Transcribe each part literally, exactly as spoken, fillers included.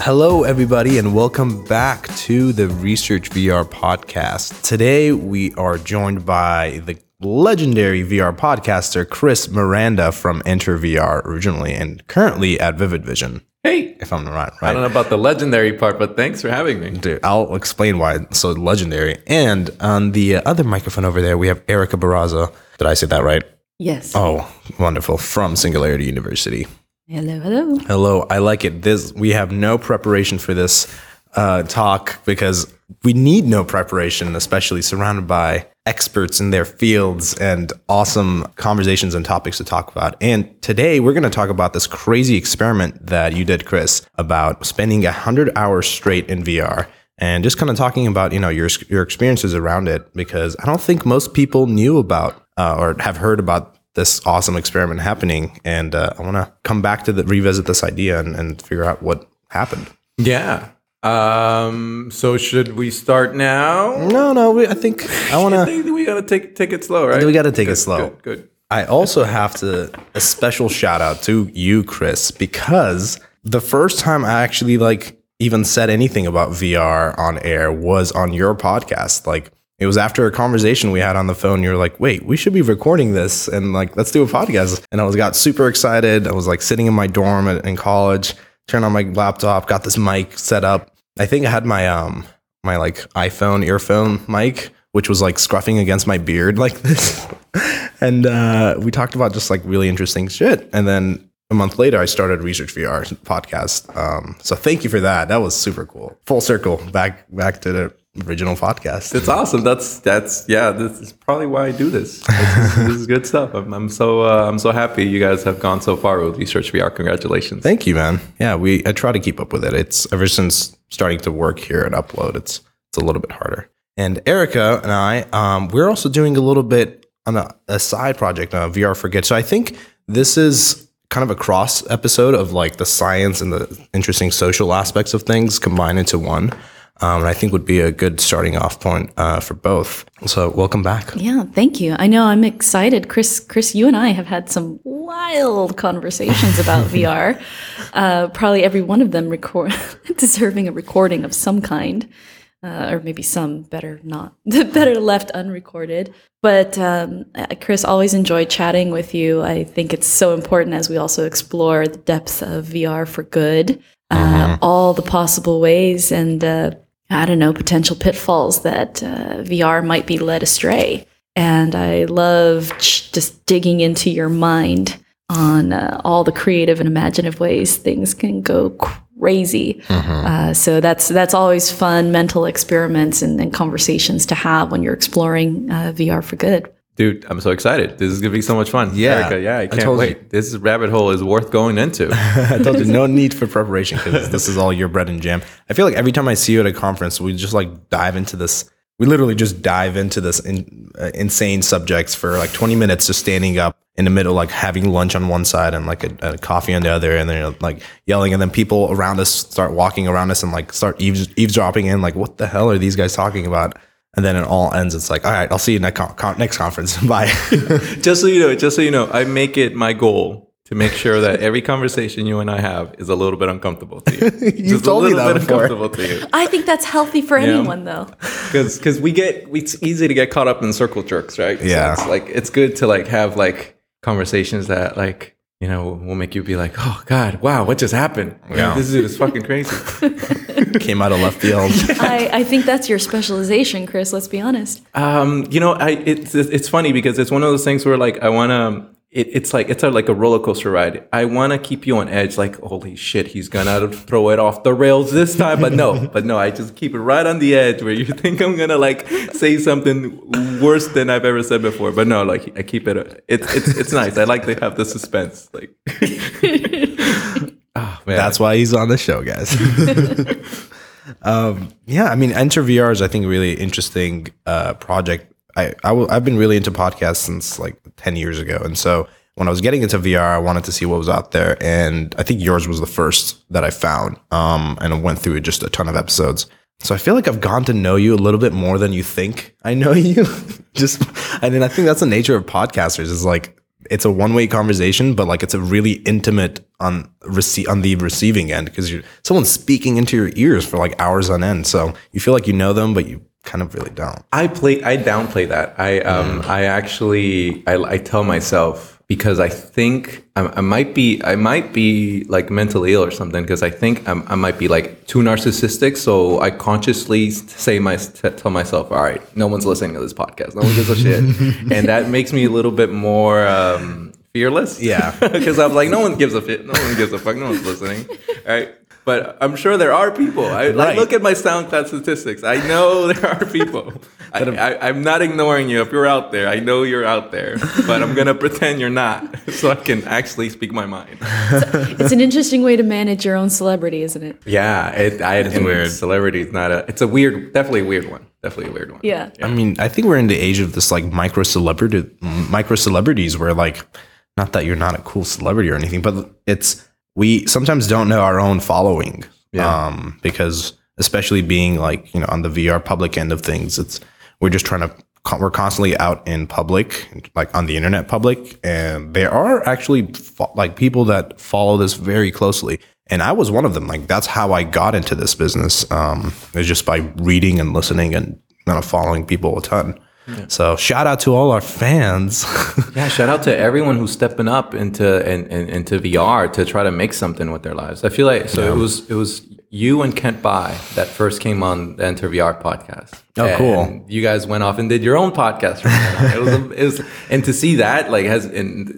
Hello, everybody, and welcome back to the Research V R podcast. Today, we are joined by the legendary V R podcaster, Chris Miranda from Enter V R originally and currently at Vivid Vision. Hey, if I'm right, right. I don't know about the legendary part, but thanks for having me. Dude, I'll explain why it's so legendary. And on the other microphone over there, we have Erica Barraza. Did I say that right? Yes. Oh, wonderful. From Singularity University. Hello, hello. Hello. I like it. This we have no preparation for this uh, talk because we need no preparation, especially surrounded by experts in their fields and awesome conversations and topics to talk about. And today we're going to talk about this crazy experiment that you did, Chris, about spending one hundred hours straight in V R and just kind of talking about, you know, your your experiences around it, because I don't think most people knew about uh, or have heard about this awesome experiment happening. And uh, I want to come back to the, revisit this idea and, and figure out what happened. Yeah. Um. So should we start now? No, no. We, I think I want I to. think we gotta take take it slow, right? We got to take good, it slow. Good, good. I also have to a special shout out to you, Chris, because the first time I actually like even said anything about V R on air was on your podcast. Like, it was after a conversation we had on the phone. You were like, wait, we should be recording this and like, let's do a podcast. And I was got super excited. I was like sitting in my dorm at, in college, turned on my laptop, got this mic set up. I think I had my, um, my like iPhone earphone mic, which was like scruffing against my beard like this. And uh, we talked about just like really interesting shit. And then a month later, I started Research V R podcast. Um, so thank you for that. That was super cool. Full circle back, back to the original podcast. It's awesome. That's that's yeah. This is probably why I do this. This is, this is good stuff. I'm, I'm so uh, I'm so happy you guys have gone so far with Research V R. Congratulations. Thank you, man. Yeah, we I try to keep up with it. It's ever since starting to work here at Upload, it's it's a little bit harder. And Erica and I, um, we're also doing a little bit on a, a side project, uh, V R for Good. So I think this is kind of a cross episode of like the science and the interesting social aspects of things combined into one. Um, and I think would be a good starting off point uh, for both. So welcome back. Yeah, thank you. I know I'm excited. Chris, Chris, you and I have had some wild conversations about V R. Uh, probably every one of them record deserving a recording of some kind, uh, or maybe some better not, better left unrecorded. But um, Chris, always enjoy chatting with you. I think it's so important as we also explore the depth of V R for good, uh, mm-hmm. all the possible ways and uh, I don't know, potential pitfalls that uh, V R might be led astray. And I love ch- just digging into your mind on uh, all the creative and imaginative ways things can go crazy. Mm-hmm. Uh, so that's that's always fun mental experiments and, and conversations to have when you're exploring uh, V R for good. Dude, I'm so excited. This is going to be so much fun. Yeah. Erica, yeah, I can't I wait. You. This rabbit hole is worth going into. I told you, no need for preparation because this is all your bread and jam. I feel like every time I see you at a conference, we just like dive into this. We literally just dive into this in, uh, insane subjects for like twenty minutes, just standing up in the middle, like having lunch on one side and like a, a coffee on the other, and then you know, like yelling. And then people around us start walking around us and like start eaves, eavesdropping in, like, what the hell are these guys talking about? And then it all ends. It's like, all right, I'll see you next con- next conference. Bye. Just so you know, just so you know, I make it my goal to make sure that every conversation you and I have is a little bit uncomfortable to you. you just told a little me that bit before. uncomfortable to you. I think that's healthy for Yeah. anyone, though. Because because we get it's easy to get caught up in circle jerks, right? Yeah. So it's like it's good to like have like conversations that like you know will make you be like, oh God, wow, what just happened? Yeah. This is fucking crazy. Came out of left field. I, I think that's your specialization, Chris. Let's be honest. Um, you know, I it's it's funny because it's one of those things where like I want to. It, it's like it's a, like a roller coaster ride. I want to keep you on edge, like holy shit, he's gonna throw it off the rails this time. But no, but no, I just keep it right on the edge where you think I'm gonna like say something worse than I've ever said before. But no, like I keep it. It's it's it's nice. I like to have the suspense. Like, oh man, That's why he's on the show, guys. um, yeah, I mean, Enter V R is I think a really interesting uh, project. I, I w- I've been really into podcasts since like ten years ago. And so when I was getting into V R, I wanted to see what was out there. And I think yours was the first that I found. Um, and I went through just a ton of episodes. So I feel like I've gotten to know you a little bit more than you think I know you. Just, I mean, I think that's the nature of podcasters is like it's a one way conversation, but like it's a really intimate on receive on the receiving end because you're someone's speaking into your ears for like hours on end. So you feel like you know them, but you kind of really don't. I play. I downplay that. I um. Mm. I actually. I, I tell myself because I think I, I might be. I might be like mentally ill or something because I think I'm, I might be like too narcissistic. So I consciously say my tell myself, all right, no one's listening to this podcast. No one gives a shit, and that makes me a little bit more um, fearless. Yeah, because I'm like, no one gives a shit. No one gives a fuck. No one's listening. All right. But I'm sure there are people. I, right. I look at my SoundCloud statistics. I know there are people. I, I, I'm not ignoring you. If you're out there, I know you're out there. But I'm going to pretend you're not so I can actually speak my mind. It's, it's an interesting way to manage your own celebrity, isn't it? Yeah. It, I, it's weird. Celebrity is not a... It's a weird... Definitely a weird one. Definitely a weird one. Yeah. yeah. I mean, I think we're in the age of this like micro celebrity, micro celebrities where like... Not that you're not a cool celebrity or anything, but it's... We sometimes don't know our own following, yeah. um, because especially being like, you know, on the V R public end of things, it's we're just trying to we're constantly out in public, like on the internet public, and there are actually fo- like people that follow this very closely, and I was one of them. Like that's how I got into this business. Um, it was just by reading and listening and kind of following people a ton. Yeah. So shout out to all our fans. Yeah, shout out to everyone who's stepping up into in, in, into V R to try to make something with their lives. I feel like so yeah. it was it was you and Kent Bai that first came on the Enter V R podcast. Oh, and cool! You guys went off and did your own podcast. Right? It was a, it was and to see that like has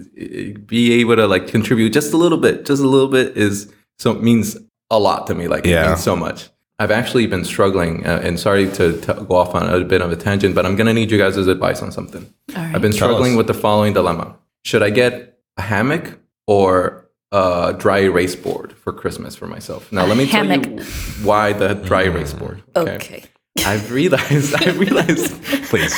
and be able to like contribute just a little bit, just a little bit is so it means a lot to me. Like yeah. it means so much. I've actually been struggling, uh, and sorry to, to go off on a bit of a tangent, but I'm going to need you guys' advice on something. All right. I've been struggling with the following dilemma. Should I get a hammock or a dry erase board for Christmas for myself? Now, let me hammock. tell you why the dry erase board. Okay. okay. I've realized, I've realized, please.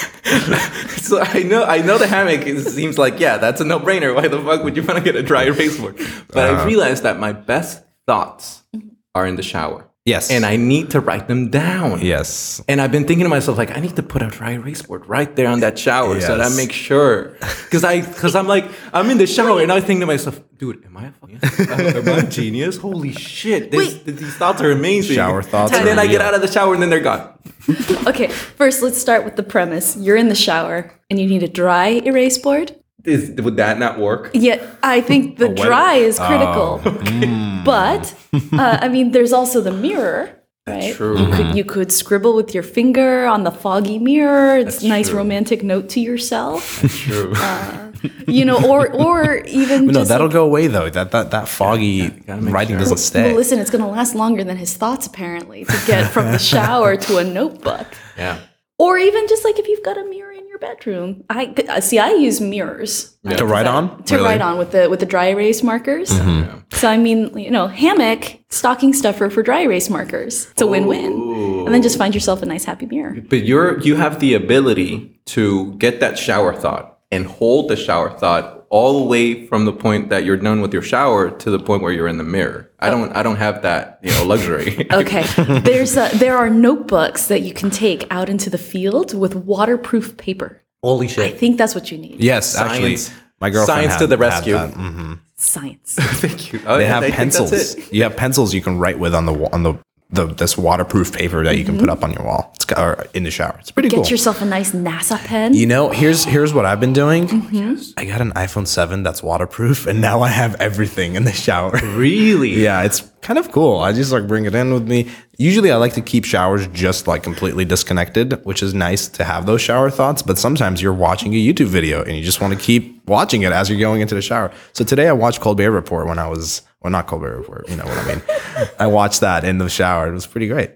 So I know, I know the hammock is, seems like, yeah, that's a no-brainer. Why the fuck would you want to get a dry erase board? But uh-huh. I've realized that my best thoughts are in the shower. Yes. And I need to write them down. Yes. And I've been thinking to myself, like, I need to put a dry erase board right there on that shower yes. so that I make sure. Because I, because I'm like, I'm in the shower and I think to myself, dude, am I a fucking, am I a genius? Holy shit. This, these thoughts are amazing. Shower thoughts. And then real. I get out of the shower and then they're gone. Okay. First, let's start with the premise. You're in the shower and you need a dry erase board. Is, would that not work? Yeah, I think the dry is critical. Oh. Mm. But, uh, I mean, there's also the mirror, right? That's true. You could, you could scribble with your finger on the foggy mirror. It's a nice true. romantic note to yourself. That's true. Uh, you know, or or even no, just that'll like, go away though. That that that foggy yeah, writing sure. doesn't stay. Well, listen, it's going to last longer than his thoughts apparently to get from the shower to a notebook. Yeah. Or even just like if you've got a mirror in your bedroom. I see. I use mirrors yeah. to write on. To really? write on with the with the dry erase markers. Mm-hmm. So I mean, you know, hammock, stocking stuffer for dry erase markers. It's a win-win. Ooh. And then just find yourself a nice happy mirror. But you're you have the ability to get that shower thought and hold the shower thought all the way from the point that you're done with your shower to the point where you're in the mirror. I don't I don't have that, you know, luxury. Okay. There's a, there are notebooks that you can take out into the field with waterproof paper. Holy shit. I think that's what you need. Yes, Science. actually. My girlfriend Science had, to the rescue. Mm-hmm. Science. Thank you. Oh, they yeah, have they pencils. You have pencils you can write with on the on the The, this waterproof paper that you can put up on your wall. It's got, or in the shower. It's pretty Get cool. Get yourself a nice NASA pen. You know, here's here's what I've been doing. Mm-hmm. I got an iPhone seven that's waterproof, and now I have everything in the shower. Really? Yeah, it's kind of cool. I just like bring it in with me. Usually, I like to keep showers just like completely disconnected, which is nice to have those shower thoughts. But sometimes you're watching a YouTube video and you just want to keep watching it as you're going into the shower. So today I watched Colbert Report when I was. Well, not Colbert Report, you know what I mean. I watched that in the shower. It was pretty great.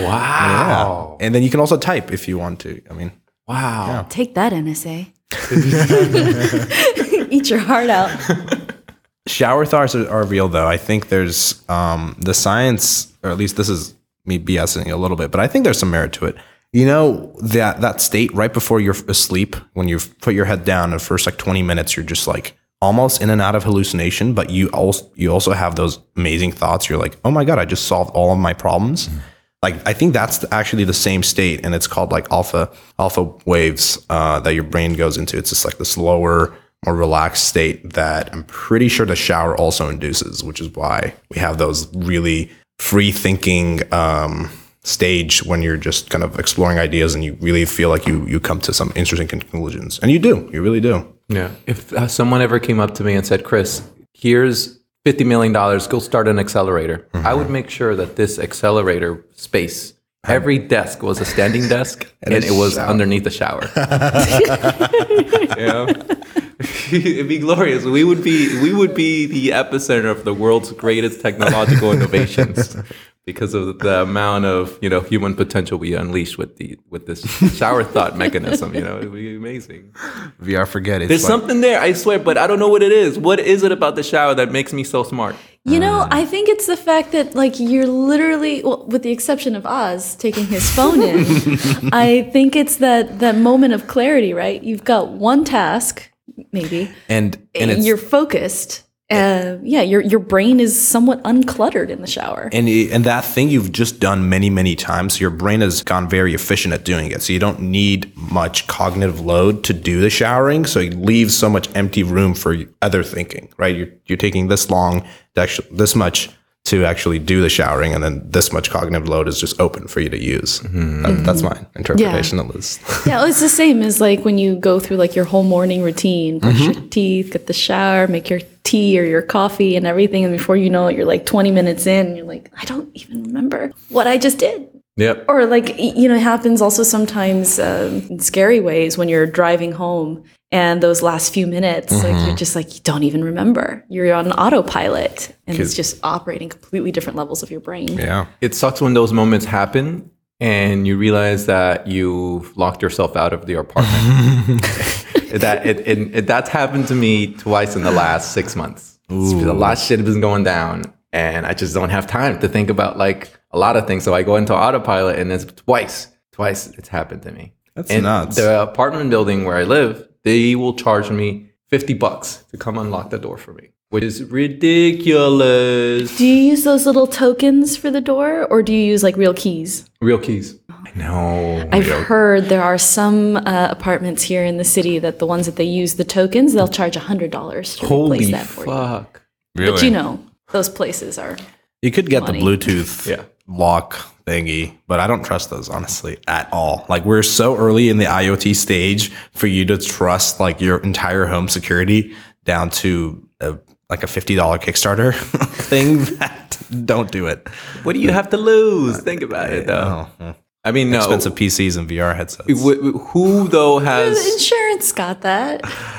Wow. Yeah. And then you can also type if you want to. I mean, wow. Yeah. Take that, N S A. Eat your heart out. Shower thoughts are, are real, though. I think there's um, the science, or at least this is me BSing a little bit, but I think there's some merit to it. You know, that, that state right before you're asleep, when you put your head down, the first like twenty minutes, you're just like, almost in and out of hallucination, but you also you also have those amazing thoughts. You're like, oh my God, I just solved all of my problems. Mm. Like, I think that's actually the same state, and it's called like alpha alpha waves uh, that your brain goes into. It's just like this lower, more relaxed state that I'm pretty sure the shower also induces, which is why we have those really free thinking um, stage when you're just kind of exploring ideas and you really feel like you you come to some interesting conclusions. And you do. You really do. Yeah. If uh, someone ever came up to me and said, Chris, here's fifty million dollars, go start an accelerator. Mm-hmm. I would make sure that this accelerator space, every desk was a standing desk and, and it was shower. underneath the shower. Yeah. It'd be glorious. We would be we would be the epicenter of the world's greatest technological innovations because of the amount of, you know, human potential we unleash with the with this shower thought mechanism. You know, it'd be amazing. V R forget it. There's like, something there, I swear, but I don't know what it is. What is it about the shower that makes me so smart? You know, I think it's the fact that, like, you're literally, well, with the exception of Oz taking his phone in, I think it's that that moment of clarity, right? You've got one task, maybe, and and it's, you're focused. Uh, yeah, your your brain is somewhat uncluttered in the shower. And and that thing you've just done many, many times, so your brain has gone very efficient at doing it. So you don't need much cognitive load to do the showering. So it leaves so much empty room for other thinking, right? You're, you're taking this long, to actually, this much to actually do the showering, and then this much cognitive load is just open for you to use. Mm-hmm. That, that's my interpretation, yeah. at least. Yeah, well, it's the same as like when you go through like your whole morning routine, brush mm-hmm. your teeth, get the shower, make your tea or your coffee and everything, and before you know it, you're like twenty minutes in, and you're like, I don't even remember what I just did. Yep. Or like, you know, it happens also sometimes um, in scary ways when you're driving home and those last few minutes, mm-hmm. like you're just like, you don't even remember. You're on autopilot and it's just operating completely different levels of your brain. Yeah. It sucks when those moments happen and you realize that you've locked yourself out of the apartment. that it, it, it that's happened to me twice in the last six months. Ooh. A lot of shit has been going down and I just don't have time to think about like a lot of things. So I go into autopilot and it's twice, twice it's happened to me. That's and nuts. The apartment building where I live, they will charge me fifty bucks to come unlock the door for me, which is ridiculous. Do you use those little tokens for the door or do you use like real keys? Real keys. I know. I've real. heard there are some uh, apartments here in the city that the ones that they use the tokens, they'll charge one hundred dollars to Holy replace that for fuck. you. Really? But you know, those places are You could get money. the Bluetooth yeah. lock thingy, but I don't trust those honestly at all. Like we're so early in the IoT stage for you to trust like your entire home security down to a, like a fifty dollars Kickstarter thing. That don't do it. What do you have to lose? Think about it though. Oh, I mean, no. Expensive P Cs and V R headsets. Who though has The insurance got that.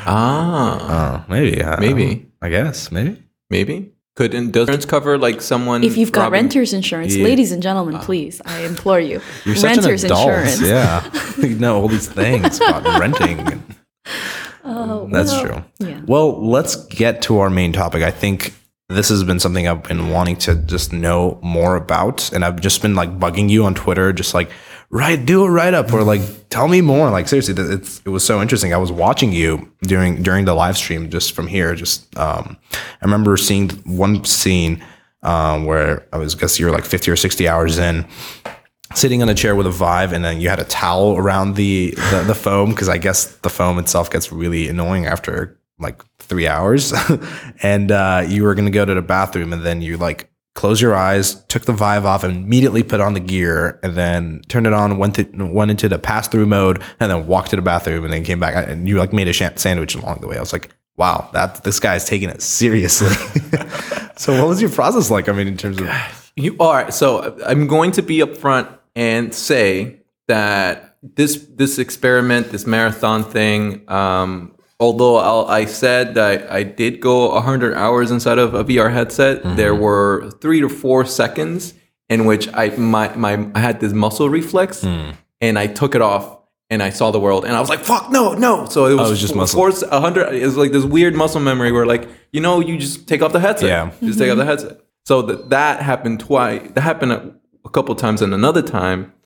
Ah, Oh, maybe. I maybe. I guess maybe. maybe could does insurance cover like someone If you've got robbing- renter's insurance, Yeah. ladies and gentlemen, please, I implore you, You're such renter's an adult. insurance. Yeah, you know all these things about renting. Oh, That's well, true. Yeah. Well, let's get to our main topic. I think this has been something I've been wanting to just know more about, and I've just been like bugging you on Twitter, just like write, do a write up, or like tell me more. Like seriously, it's it was so interesting. I was watching you during during the live stream just from here. Just um, I remember seeing one scene um, where I was I guess you were like fifty or sixty hours in, sitting on a chair with a Vive, and then you had a towel around the the, the foam because I guess the foam itself gets really annoying after like three hours, and uh, you were gonna go to the bathroom, and then you like close your eyes, took the Vive off, and immediately put on the gear, and then turned it on, went to, went into the pass through mode, and then walked to the bathroom, and then came back, and you like made a sh- sandwich along the way. I was like, wow, that this guy's taking it seriously. So what was your process like? I mean, in terms of You all right? So I'm going to be upfront and say that this this experiment, this marathon thing, um, although I'll, I said that I did go one hundred hours inside of a V R headset, mm-hmm. there were three to four seconds in which I my my I had this muscle reflex, mm. and I took it off. And I saw the world, and I was like, "Fuck no, no!" So it was, oh, it was just f- muscle. Force a hundred. It was like this weird muscle memory where, like, you know, you just take off the headset. Yeah, you just mm-hmm. take off the headset. So that that happened twice. That happened a, a couple times, and another time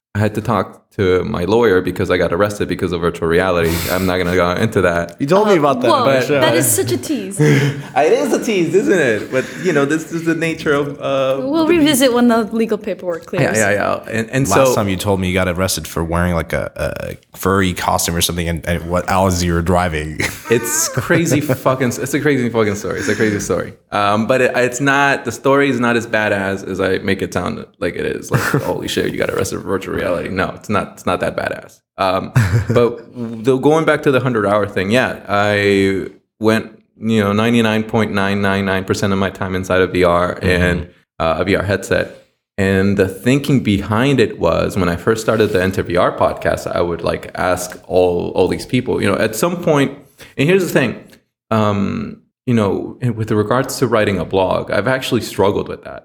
I had to talk to my lawyer because I got arrested because of virtual reality. I'm not gonna go into that. You told me about that. Whoa, on the show. that is such a tease. It is a tease, isn't it? But you know, this is the nature of. Uh, We'll revisit when the legal paperwork clears. yeah, yeah, yeah. And, and Last so time you told me you got arrested for wearing like a, a furry costume or something, and, and what Alice you were driving. it's crazy fucking. It's a crazy fucking story. It's a crazy story. Um, but it, it's not. The story is not as badass as I make it sound like it is. Like, holy shit, you got arrested for virtual reality. No, it's not. It's not that badass. Um, but the, going back to the hundred hour thing, yeah, I went, you know, ninety-nine point nine nine nine percent of my time inside of V R mm-hmm. and uh, a V R headset. And the thinking behind it was when I first started the Enter V R podcast, I would like ask all all these people, you know, at some point. And here's the thing, um, you know, with regards to writing a blog, I've actually struggled with that.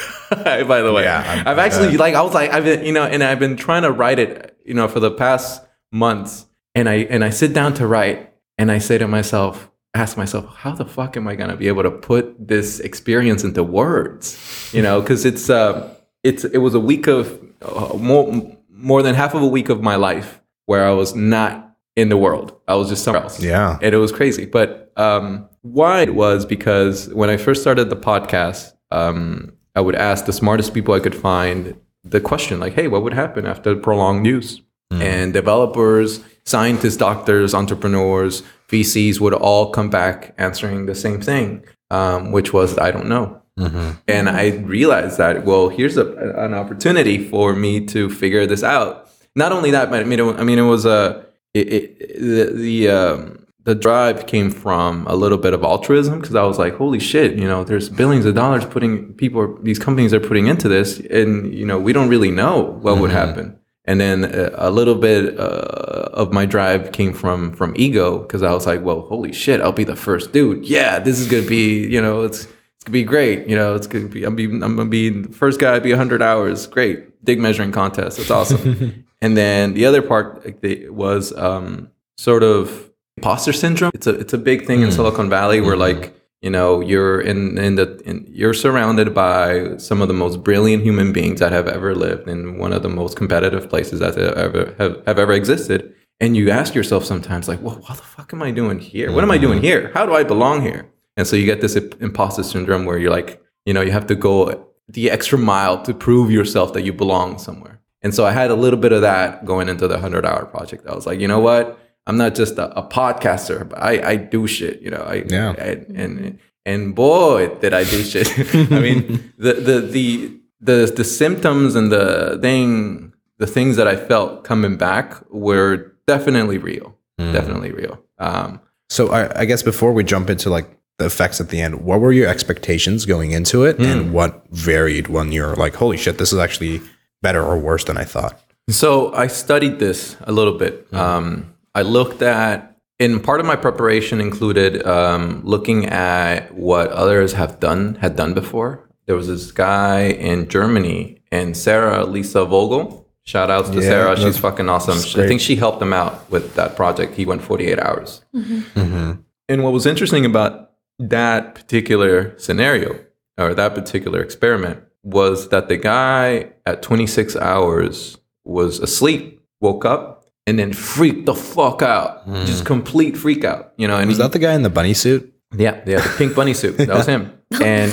By the way, yeah, I'm, I've actually uh, like I was like I've been, you know, and I've been trying to write it, you know, for the past months, and I and I sit down to write, and I say to myself, ask myself, how the fuck am I gonna be able to put this experience into words, you know, because it's uh it's it was a week of uh, more more than half of a week of my life where I was not in the world, I was just somewhere else, yeah, and it was crazy. But um, why it was because when I first started the podcast. Um, I would ask the smartest people I could find the question like, hey, what would happen after prolonged use? Mm. And developers, scientists, doctors, entrepreneurs, V Cs would all come back answering the same thing, um, which was, I don't know. Mm-hmm. And I realized that, well, here's a, an opportunity for me to figure this out. Not only that, but I mean, it, I mean, it was a, it, it, the, the um, the drive came from a little bit of altruism because I was like, holy shit, you know, there's billions of dollars putting people, these companies are putting into this, and, you know, we don't really know what mm-hmm. would happen. And then a, a little bit uh, of my drive came from from ego because I was like, well, holy shit, I'll be the first dude. Yeah, this is gonna be, you know, it's it's gonna be great. You know, it's gonna be, I'm, be, I'm gonna be the first guy to be one hundred hours. Great, dig measuring contest. That's awesome. And then the other part was um, sort of imposter syndrome. It's a it's a big thing mm. in Silicon Valley where mm-hmm. like, you know, you're in in the in, you're surrounded by some of the most brilliant human beings that have ever lived in one of the most competitive places that have ever have, have ever existed. And you ask yourself sometimes like, well, what the fuck am I doing here? What am I doing here? How do I belong here? And so you get this imposter syndrome where you're like, you know, you have to go the extra mile to prove yourself that you belong somewhere. And so I had a little bit of that going into the hundred hour project. I was like, you know what? I'm not just a, a podcaster, but I, I do shit, you know. I, yeah. I, and and boy, did I do shit. I mean, the, the the the the symptoms and the thing, the things that I felt coming back were definitely real, mm. definitely real. Um, so I, I guess before we jump into like the effects at the end, what were your expectations going into it, mm. and what varied when you're like, holy shit, this is actually better or worse than I thought? So I studied this a little bit. Mm. Um, I looked at, and part of my preparation included um, looking at what others have done, had done before. There was this guy in Germany, and Sarah Lisa Vogel. Shout outs to yeah, Sarah. She's fucking awesome. I think she helped him out with that project. He went forty-eight hours. Mm-hmm. Mm-hmm. And what was interesting about that particular scenario or that particular experiment was that the guy at twenty-six hours was asleep, woke up, and then freaked the fuck out. Mm. Just complete freak out. You know, and was he, that the guy in the bunny suit? Yeah, yeah, the pink bunny suit. That was him. And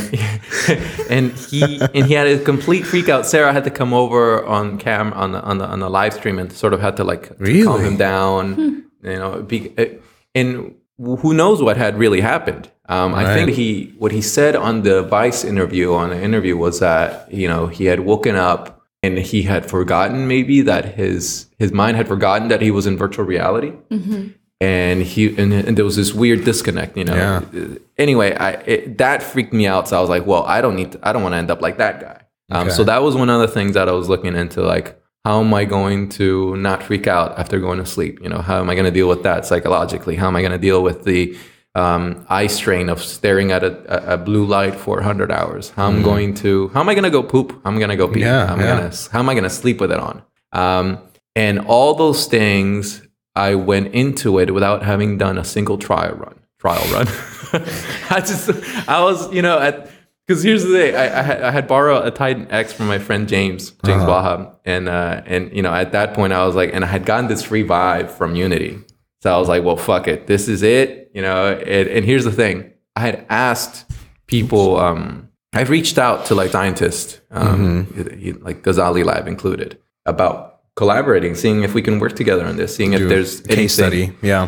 and he and he had a complete freak out. Sarah had to come over on cam on the on the on the live stream and sort of had to like really? calm him down. Hmm. You know, be, and who knows what had really happened. Um, right. I think he what he said on the Vice interview on the interview was that, you know, he had woken up and he had forgotten maybe that his his mind had forgotten that he was in virtual reality, mm-hmm. and he and, and there was this weird disconnect, you know. Yeah. Anyway, I it, that freaked me out. So I was like, well, I don't need to, I don't want to end up like that guy. Um, okay. So that was one of the things that I was looking into, like, how am I going to not freak out after going to sleep? You know, how am I going to deal with that psychologically? How am I going to deal with the um, eye strain of staring at a, a blue light for one hundred hours? How I'm mm. going to, how am I going to go poop? I'm going to go pee. Yeah, how am yeah. I going to, how am I going to sleep with it on? Um, and all those things, I went into it without having done a single trial run, trial run. I just, I was, you know, at, Because here's the thing, I, I, had, I had borrowed a Titan X from my friend James, James Uh-huh. Baha. And, uh, and, you know, at that point I was like, and I had gotten this free Vive from Unity. So I was like, well, fuck it. This is it. You know, and, and here's the thing. I had asked people, um, I've reached out to like scientists, um, mm-hmm. like Ghazali Lab included, about collaborating, seeing if we can work together on this, seeing Do if there's a case anything. study. Yeah.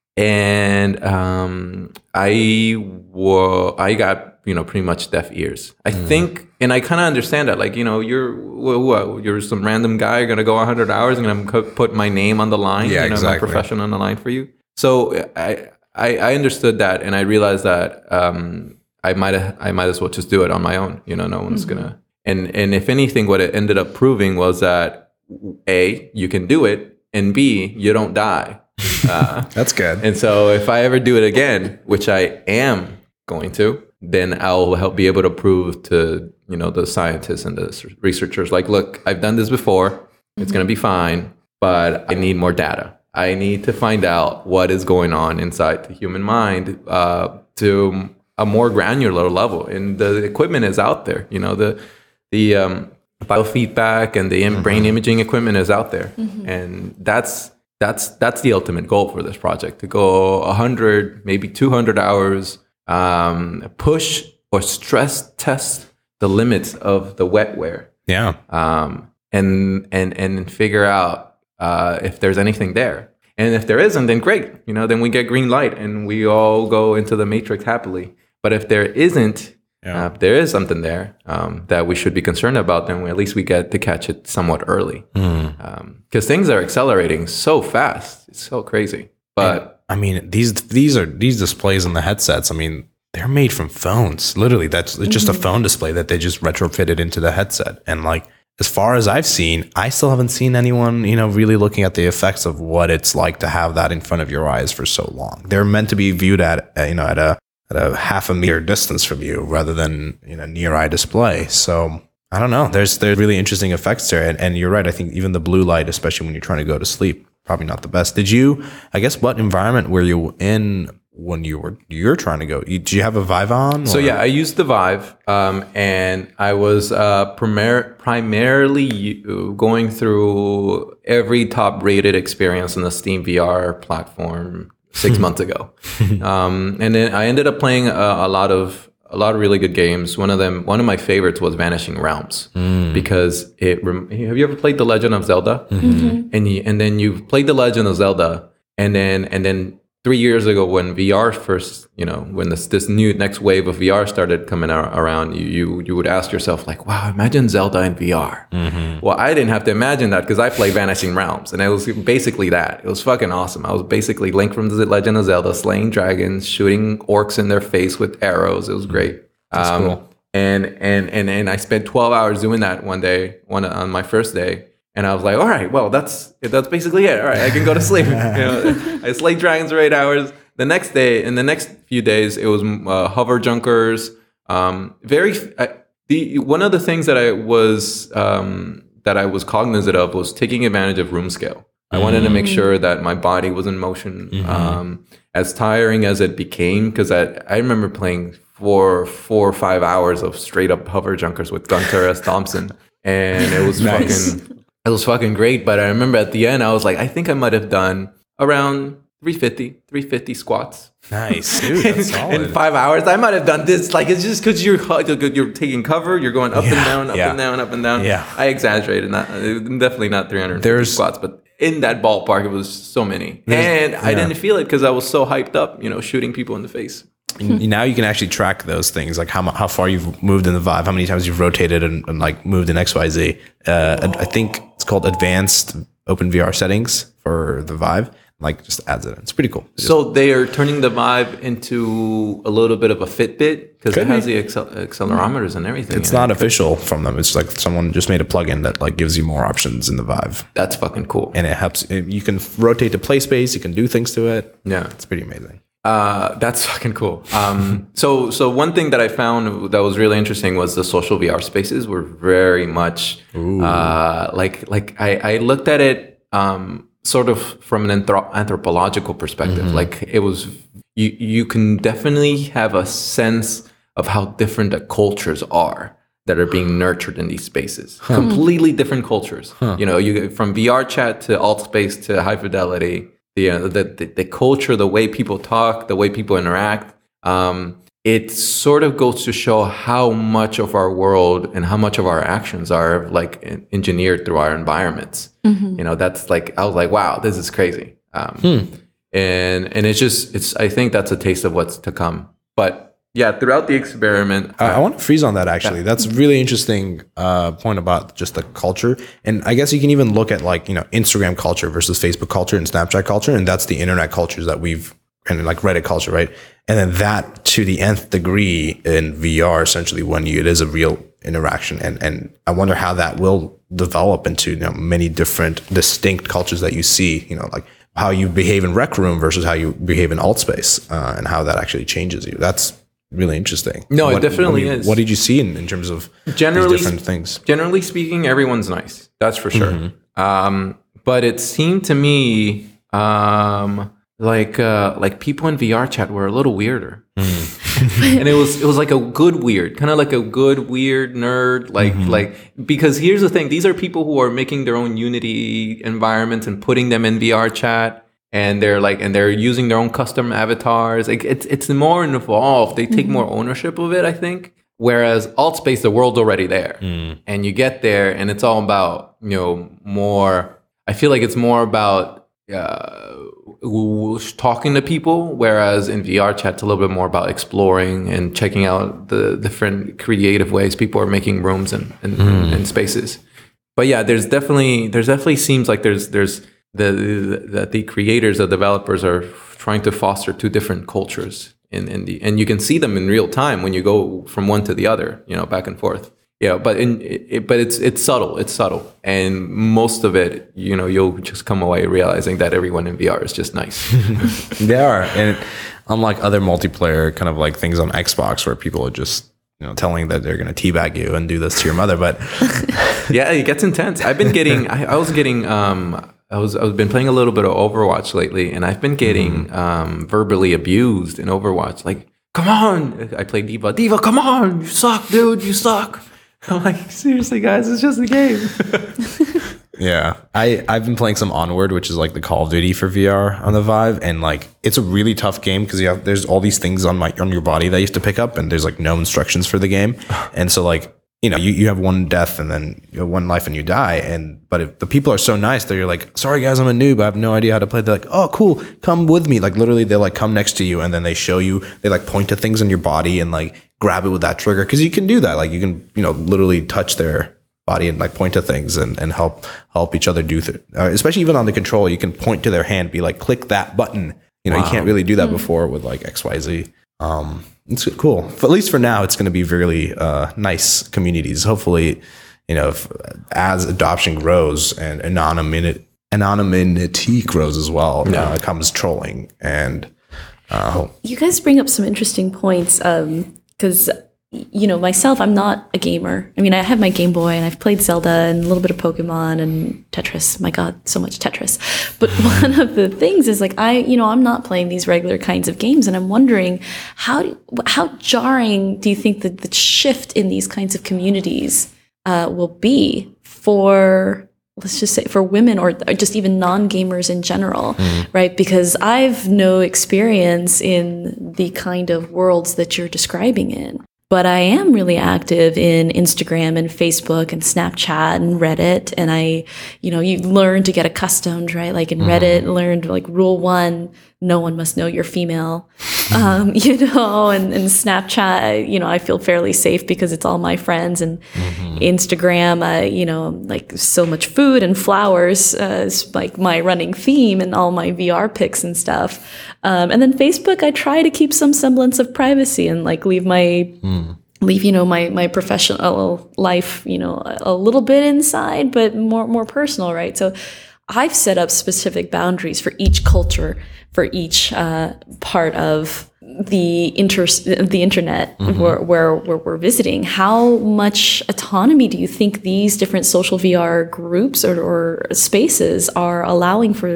And um, I wa- I got, you know, pretty much deaf ears. I mm. think, and I kind of understand that. Like, you know, you're what, you're some random guy going to go one hundred hours and I'm going to put my name on the line, yeah, you know, exactly. my profession on the line for you. So I I, I understood that, and I realized that um, I might I might as well just do it on my own. You know, no one's mm-hmm. gonna. And and if anything, what it ended up proving was that A, you can do it, and B, you don't die. Uh, That's good. And so if I ever do it again, which I am going to, then I'll help be able to prove to, you know, the scientists and the researchers, like, look, I've done this before. Mm-hmm. It's going to be fine, but I need more data. I need to find out what is going on inside the human mind uh, to a more granular level. And the equipment is out there. You know, the the um, biofeedback and the mm-hmm. brain imaging equipment is out there, mm-hmm. and that's that's that's the ultimate goal for this project: to go one hundred, maybe two hundred hours, um, push or stress test the limits of the wetware. Yeah, um, and and and figure out. Uh, if there's anything there. And if there isn't, then great. You know, then we get green light and we all go into the matrix happily. But if there isn't, yeah. uh, there is something there um, that we should be concerned about, then we, at least we get to catch it somewhat early. Because mm. um, things are accelerating so fast. It's so crazy. But and, I mean, these these are these displays in the headsets. I mean, they're made from phones. Literally, that's it's just mm-hmm. a phone display that they just retrofitted into the headset. And like, as far as I've seen, I still haven't seen anyone, you know, really looking at the effects of what it's like to have that in front of your eyes for so long. They're meant to be viewed at, you know, at a at a half a meter distance from you rather than, you know, near eye display. So I don't know. There's there's really interesting effects there, and, and you're right. I think even the blue light, especially when you're trying to go to sleep, probably not the best. Did you? I guess what environment were you in when you were you're trying to go? You, did you have a Vive on? Or? So yeah, I used the Vive, um, and I was uh, primar- primarily going through every top-rated experience on the Steam V R platform six months ago, um, and then I ended up playing a, a lot of a lot of really good games. One of them, one of my favorites, was Vanishing Realms, mm. because it. Rem- have you ever played The Legend of Zelda? Mm-hmm. And you, and then you've played The Legend of Zelda, and then and then. Three years ago, when V R first, you know, when this this new next wave of V R started coming ar- around, you, you you would ask yourself, like, wow, imagine Zelda in V R. Mm-hmm. Well, I didn't have to imagine that because I played Vanishing Realms, and it was basically that. It was fucking awesome. I was basically Link from The Legend of Zelda, slaying dragons, shooting orcs in their face with arrows. It was great. That's um, cool. And and and and I spent twelve hours doing that one day, one on my first day. And I was like, all right, well, that's that's basically it. All right, I can go to sleep. You know, I slayed dragons for eight hours. The next day, in the next few days, it was uh, hover junkers. Um, very I, the one of the things that I was um, that I was cognizant of was taking advantage of room scale. I mm-hmm. wanted to make sure that my body was in motion. Mm-hmm. Um, as tiring as it became, because I I remember playing for four or five hours of straight up hover junkers with Gunter S. Thompson, and it was nice. fucking. It was fucking great, but I remember at the end, I was like, I think I might have done around three fifty, three fifty squats. Nice, dude, that's solid. In five hours, I might have done this. Like, it's just because you're you're taking cover, you're going up yeah, and down, up yeah. and down, up and down. Yeah, I exaggerated. Not definitely not three hundred fifty There's, squats, but in that ballpark, it was so many, and yeah. I didn't feel it because I was so hyped up, you know, shooting people in the face. Now you can actually track those things, like how how far you've moved in the Vive, how many times you've rotated and, and like moved in X Y Z. Uh, I think it's called Advanced OpenVR Settings for the Vive. Like, just adds it in. It's pretty cool. It's so just, they are turning the Vive into a little bit of a Fitbit because it has the accel- accelerometers and everything. It's not official from them. It's like someone just made a plugin that like gives you more options in the Vive. That's fucking cool. And it helps. You can rotate the play space. You can do things to it. Yeah, it's pretty amazing. Uh, that's fucking cool. Um, so, so one thing that I found that was really interesting was the social V R spaces were very much uh, like like I, I looked at it um, sort of from an anthrop- anthropological perspective. Mm-hmm. Like it was, you you can definitely have a sense of how different the cultures are that are being nurtured in these spaces. Huh. Completely different cultures. Huh. You know, you from V R chat to alt space to high fidelity, the, uh, the, the, the culture, the way people talk, the way people interact. Um, it sort of goes to show how much of our world and how much of our actions are like engineered through our environments. Mm-hmm. You know, that's like, I was like, wow, this is crazy. Um, hmm. And, and it's just, it's, I think that's a taste of what's to come. But yeah, throughout the experiment. Uh, I want to freeze on that actually. Yeah. That's a really interesting uh, point about just the culture. And I guess you can even look at like, you know, Instagram culture versus Facebook culture and Snapchat culture. And that's the internet cultures that we've, and like Reddit culture, right? And then that to the nth degree in V R, essentially, when you, it is a real interaction. And and I wonder how that will develop into, you know, many different distinct cultures that you see, you know, like how you behave in Rec Room versus how you behave in alt space, uh, and how that actually changes you. That's really interesting. No, what, it definitely what you, is. What did you see in, in terms of generally, these different things? Generally speaking, everyone's nice. That's for sure. Mm-hmm. Um, but it seemed to me... Um, Like uh, like people in V R chat were a little weirder, mm. and it was it was like a good weird, kind of like a good weird nerd, like mm-hmm. like because here's the thing: these are people who are making their own Unity environments and putting them in V R chat, and they're like and they're using their own custom avatars. Like it's it's more involved. They take mm-hmm. more ownership of it, I think. Whereas alt space, the world's already there, mm. and you get there, and it's all about you know more. I feel like it's more about. Uh, talking to people, whereas in V R chat it's a little bit more about exploring and checking out the different creative ways people are making rooms and and, mm. and spaces. But yeah, there's definitely there's definitely seems like there's there's the that the creators, the developers are trying to foster two different cultures in, in the and you can see them in real time when you go from one to the other, you know, back and forth. Yeah, but in it, but it's it's subtle. It's subtle, and most of it, you know, you'll just come away realizing that everyone in V R is just nice. They are, and unlike other multiplayer kind of like things on Xbox where people are just you know telling that they're going to teabag you and do this to your mother, but yeah, it gets intense. I've been getting, I, I was getting, um, I was I've been playing a little bit of Overwatch lately, and I've been getting mm. um, verbally abused in Overwatch. Like, come on, I play D.Va. D.Va, come on, you suck, dude, you suck. I'm like, seriously, guys, it's just a game. Yeah. I, I've been playing some Onward, which is like the Call of Duty for V R on the Vive. And like, it's a really tough game because you have, there's all these things on my, on your body that you have to pick up and there's like no instructions for the game. And so like, you know, you, you have one death and then you have one life and you die. And, but if the people are so nice that you're like, sorry guys, I'm a noob. I have no idea how to play. They're like, oh, cool. Come with me. Like literally they'll like come next to you and then they show you, they like point to things in your body and like grab it with that trigger. Cause you can do that. Like you can, you know, literally touch their body and like point to things and, and help, help each other do th- uh, especially even on the controller, you can point to their hand, be like, click that button. You know, wow. You can't really do that mm-hmm. before with like X Y Z. Um, It's cool. At least for now, it's going to be really uh, nice communities. Hopefully, you know, if, as adoption grows and anonymity, anonymity grows as well, yeah. uh, comes trolling. And uh, you guys bring up some interesting points because, um, you know, myself, I'm not a gamer. I mean, I have my Game Boy and I've played Zelda and a little bit of Pokemon and Tetris. My God, so much Tetris. But one of the things is like, I, you know, I'm not playing these regular kinds of games. And I'm wondering how, how jarring do you think that the shift in these kinds of communities uh, will be for, let's just say for women or just even non-gamers in general, mm. right? Because I've no experience in the kind of worlds that you're describing in. But I am really active in Instagram and Facebook and Snapchat and Reddit. And I, you know, you learn to get accustomed, right? Like in Reddit, mm. learned like rule one, no one must know you're female, um, you know, and, and Snapchat, you know, I feel fairly safe because it's all my friends and mm-hmm. Instagram, uh, you know, like so much food and flowers uh, is like my running theme and all my V R pics and stuff. Um, and then Facebook, I try to keep some semblance of privacy and like leave my, mm. leave, you know, my, my professional life, you know, a little bit inside, but more, more personal, right? So I've set up specific boundaries for each culture, for each uh, part of the inter the internet mm-hmm. where, where where we're visiting. How much autonomy do you think these different social V R groups or, or spaces are allowing for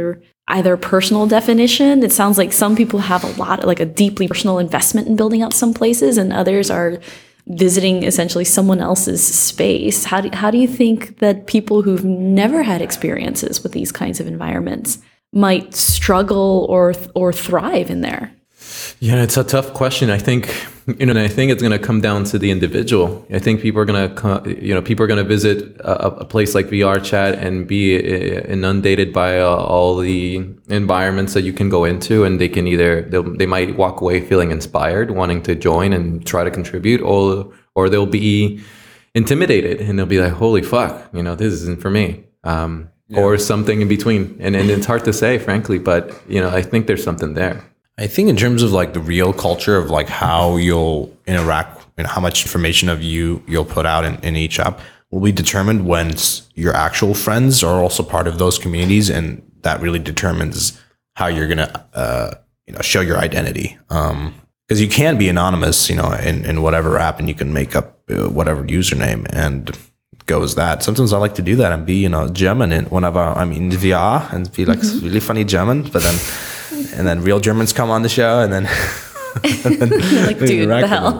either personal definition. It sounds like some people have a lot, like a deeply personal investment in building out some places, and others are visiting essentially someone else's space. How do, how do you think that people who've never had experiences with these kinds of environments might struggle or or thrive in there? Yeah, it's a tough question. I think, you know, I think it's going to come down to the individual. I think people are going to, you know, people are going to visit a, a place like VRChat and be inundated by uh, all the environments that you can go into, and they can either they might walk away feeling inspired, wanting to join and try to contribute, or or they'll be intimidated and they'll be like, "Holy fuck, you know, this isn't for me," um, yeah. or something in between. And and it's hard to say, frankly, but you know, I think there's something there. I think in terms of like the real culture of like how you'll interact and how much information of you you'll put out in, in each app will be determined when your actual friends are also part of those communities, and that really determines how you're gonna uh, you know show your identity. Um, because you can be anonymous, you know, in, in whatever app, and you can make up uh, whatever username and go as that. Sometimes I like to do that and be, you know, German in whenever I'm in V R and be like mm-hmm. really funny German, but then. And then real Germans come on the show, and then, and then like, dude, the hell.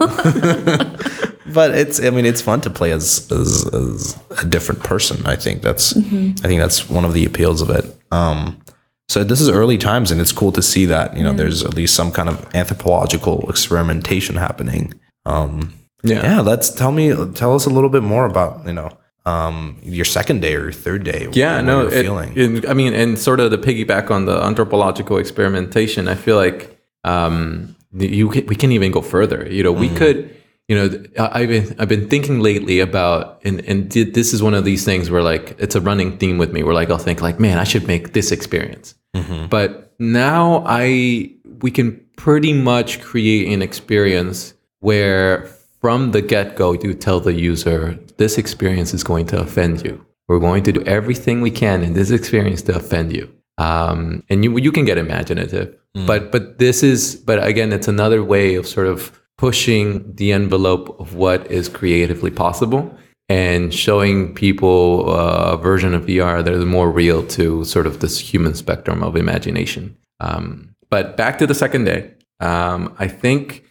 But it's, I mean, it's fun to play as as, as a different person. I think that's, mm-hmm. I think that's one of the appeals of it. Um, so this is early times, and it's cool to see that, you know, yeah. there's at least some kind of anthropological experimentation happening. Um, yeah, yeah. Let's tell me, tell us a little bit more about, you know. Um, your second day or your third day. Yeah, no, it, it, I mean, and sort of the piggyback on the anthropological experimentation, I feel like um, you can, we can even go further. You know, we mm. could, you know, I've been I've been thinking lately about, and and this is one of these things where like it's a running theme with me, where like I'll think like, man, I should make this experience. Mm-hmm. But now I we can pretty much create an experience where from the get-go, you tell the user, this experience is going to offend you. We're going to do everything we can in this experience to offend you. Um, and you you can get imaginative. Mm. But but this is, but again, it's another way of sort of pushing the envelope of what is creatively possible and showing people uh, a version of V R that is more real to sort of this human spectrum of imagination. Um, but back to the second day, um, I think...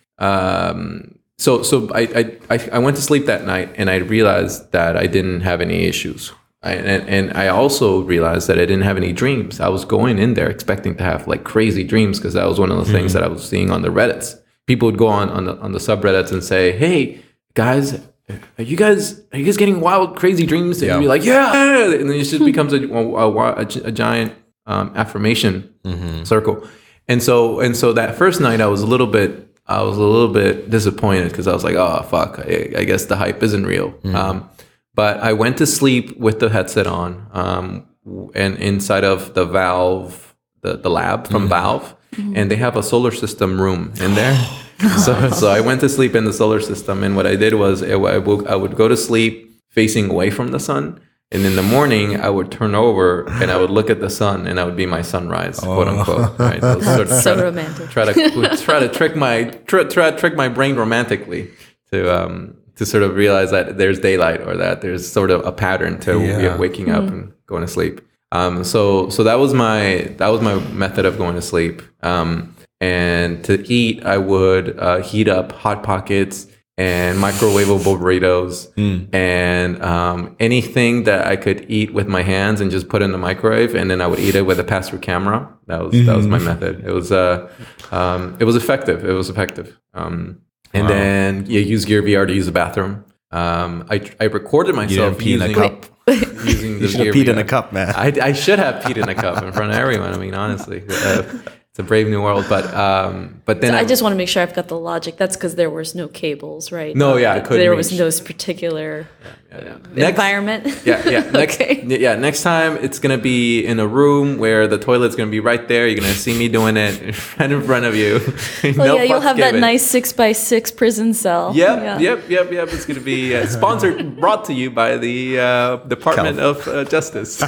Um, So so I, I I went to sleep that night, and I realized that I didn't have any issues. I, and, and I also realized that I didn't have any dreams. I was going in there expecting to have like crazy dreams, because that was one of the mm-hmm. things that I was seeing on the Reddits. People would go on on the, on the subreddits and say, "Hey guys, are you guys are you guys getting wild, crazy dreams?" And yeah. you'd be like, "Yeah," and then it just becomes a a, a, a giant um, affirmation mm-hmm. circle. And so and so that first night, I was a little bit. I was a little bit disappointed, because I was like, oh, fuck, I, I guess the hype isn't real. Mm. Um, but I went to sleep with the headset on, um, and inside of the Valve, the, the lab from mm. Valve, mm. and they have a solar system room in there. so so I went to sleep in the solar system, and what I did was I, I, would, I would go to sleep facing away from the sun. And in the morning, I would turn over and I would look at the sun, and I would be my sunrise, oh. quote unquote. Right? So, sort of so try romantic. To, try to try to trick my try, try to trick my brain romantically to um to sort of realize that there's daylight, or that there's sort of a pattern to yeah. you know, waking mm-hmm. up and going to sleep. Um, so so that was my that was my method of going to sleep. Um, and to eat, I would uh, heat up Hot Pockets and microwavable burritos mm. and um, anything that I could eat with my hands and just put in the microwave, and then I would eat it with a pass-through camera. That was mm. that was my method. It was uh, um, it was effective. It was effective. Um, and wow. then you use Gear V R to use the bathroom. Um, I I recorded myself you using, in a cup. using the you should Gear have peed V R. in a cup, man. I, I should have peed in a cup in front of everyone. I mean, honestly. Uh, It's a brave new world, but um, but then so I, I just want to make sure I've got the logic. That's because there was no cables, right? No, yeah, I couldn't. There reach. was no particular yeah, yeah, yeah. environment. Next, yeah, yeah. Next, okay. yeah. Next time, it's gonna be in a room where the toilet's gonna be right there. You're gonna see me doing it right in front of you. Well, no yeah, you'll have given. that nice six by six prison cell. Yep, yeah. yep, yep, yep. It's gonna be uh, sponsored, brought to you by the uh, Department Cal. of uh, Justice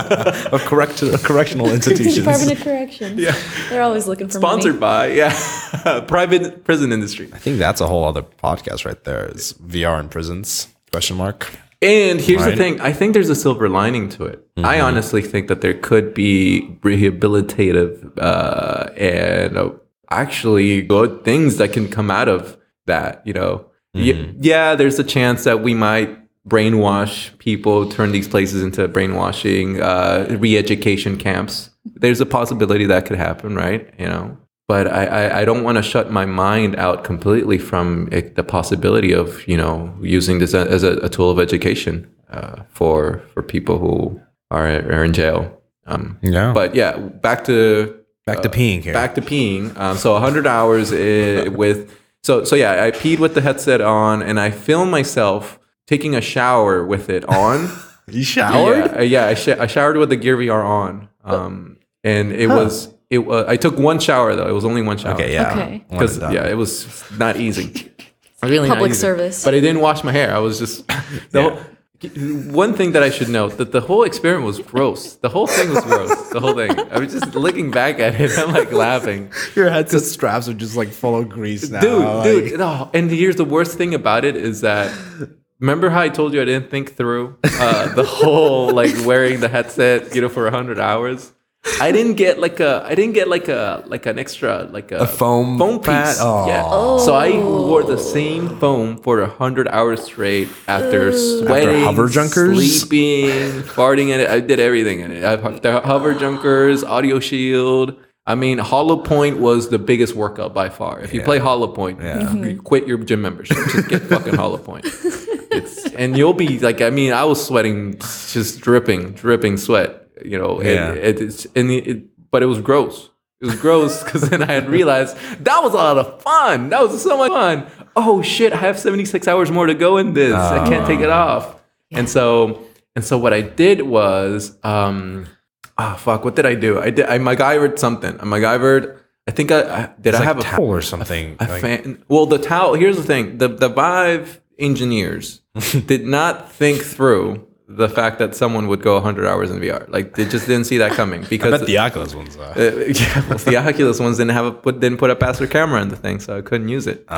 of correct correctional institutions. Department of Corrections. Yeah, they're always looking for sponsored money. by yeah, private prison industry. I think that's a whole other podcast right there. Is V R in prisons? Question mark. And here's Right. the thing. I think there's a silver lining to it. Mm-hmm. I honestly think that there could be rehabilitative uh, and uh, actually good things that can come out of that. You know, Mm-hmm. Y- yeah, there's a chance that we might brainwash people, turn these places into brainwashing, uh, re-education camps. There's a possibility that could happen, right? You know, but I, I, I don't want to shut my mind out completely from it, the possibility of, you know, using this as a, a tool of education uh, for for people who are, are in jail. Um, Yeah. But yeah, back to Back to peeing here. back to peeing. Um, so one hundred hours i- with so so yeah, I peed with the headset on, and I filmed myself taking a shower with it on. You showered? Yeah, uh, yeah I, sh- I showered with the Gear V R on, um, and it was it. Uh, I took one shower though. It was only one shower. Okay, yeah. Okay. Because One and yeah, done. it was not easy. Really not Public easy. service. But I didn't wash my hair. I was just the whole, one thing that I should note that the whole experiment was gross. The whole thing was gross. The whole thing. I was just looking back at it. I'm like laughing. Your headset straps are just like full of grease now. Dude, like- dude. No. And here's the worst thing about it is that remember how I told you I didn't think through uh, the whole like wearing the headset, you know, for a hundred hours. I didn't get like a, I didn't get like a, like an extra, like a, A foam foam pad? piece. Oh. Yeah. So I wore the same foam for a hundred hours straight after sweating, hover junkers? sleeping, farting in it. I did everything in it. I, the hover junkers, audio shield. I mean, Hollow Point was the biggest workout by far. If you play Hollow Point, Yeah. you quit your gym membership. Just get fucking Hollow Point. It's, and you'll be like, I mean, I was sweating, just dripping, dripping sweat. You know, Yeah. and it, it's and it, it, but it was gross. It was gross because then I had realized that was a lot of fun. That was so much fun. Oh shit! I have seventy-six hours more to go in this. I can't take it off. And so and so what I did was, um, ah, fuck. What did I do? I did. I MacGyvered something. I MacGyvered. I think I, I did. I Like have a towel or something. a like- fan. Well, the towel. Here's the thing: the the Vive engineers did not think through the fact that someone would go one hundred hours in V R. Like they just didn't see that coming I because bet the Oculus ones are. uh, yeah, well, the Oculus ones didn't have a put didn't put a faster camera in the thing, so I couldn't use it.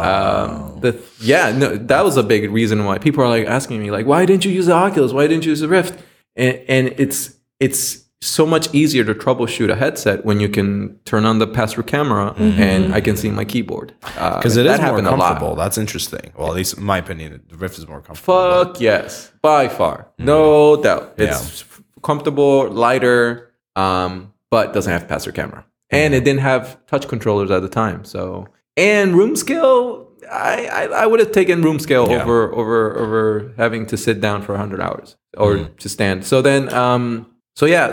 Um, the yeah, no, that was a big reason why people are like asking me like, why didn't you use the Oculus? Why didn't you use the Rift? And and it's it's so much easier to troubleshoot a headset when you can turn on the pass-through camera and I can see my keyboard. Because Uh, it is that more happened a lot. comfortable. That's interesting. Well, at least in my opinion, the Rift is more comfortable. Fuck yes, by far, no doubt. Yeah. It's comfortable, lighter, um, but doesn't have pass-through camera, and it didn't have touch controllers at the time. So, and room scale, I I, I would have taken room scale Yeah. over over over having to sit down for a hundred hours or to stand. So then, um, so yeah,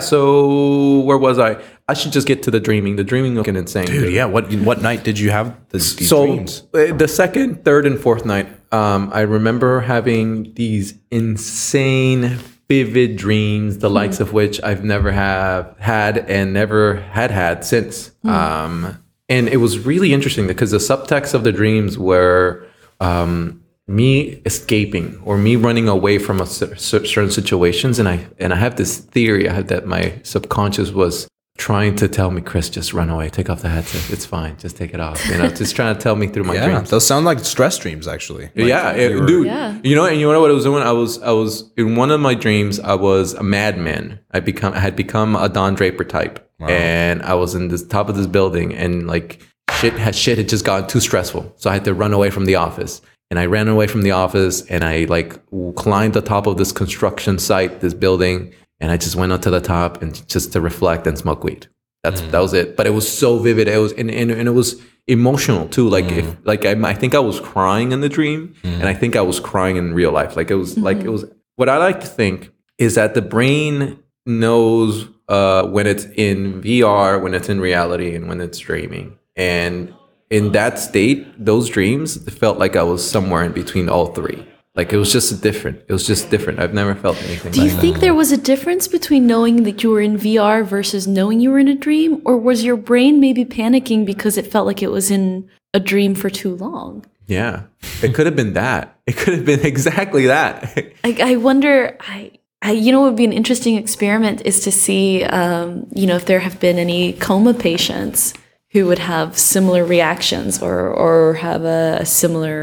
so where was I? I should just get to the dreaming. The dreaming looking insane, Dude, yeah. What what night did you have the, these so dreams? uh, the second, third, and fourth night, um, I remember having these insane, vivid dreams, the likes of which I've never have had and never had had since. Um, and it was really interesting because the subtext of the dreams were um, me escaping or me running away from a cer- cer- certain situations. And I and I have this theory. I have that my subconscious was trying to tell me, Chris, just run away, take off the headset. It's fine, just take it off. You know, just trying to tell me through my Yeah, dreams. those sound like stress dreams, actually. Like, yeah, it- you were- dude. Yeah. You know, and you know what I was doing? I was, I was in one of my dreams. I was a madman. I become, I had become a Don Draper type, and I was in this top of this building, and like shit had shit had just gotten too stressful, so I had to run away from the office. And I ran away from the office, and I like climbed the top of this construction site, this building, and I just went up to the top and just to reflect and smoke weed. That's that was it. But it was so vivid. It was and, and, and it was emotional too. Like if like I, I think I was crying in the dream, and I think I was crying in real life. Like it was like it was. What I like to think is that the brain knows uh, when it's in V R, when it's in reality, and when it's dreaming. And in that state, those dreams it felt like I was somewhere in between all three. Like it was just different. It was just different. I've never felt anything Do like you that. think there was a difference between knowing that you were in V R versus knowing you were in a dream? Or was your brain maybe panicking because it felt like it was in a dream for too long? Yeah, it could have been that. It could have been exactly that. I, I wonder, I, I, you know, what would be an interesting experiment is to see, um, you know, if there have been any coma patients who would have similar reactions or, or have a, a similar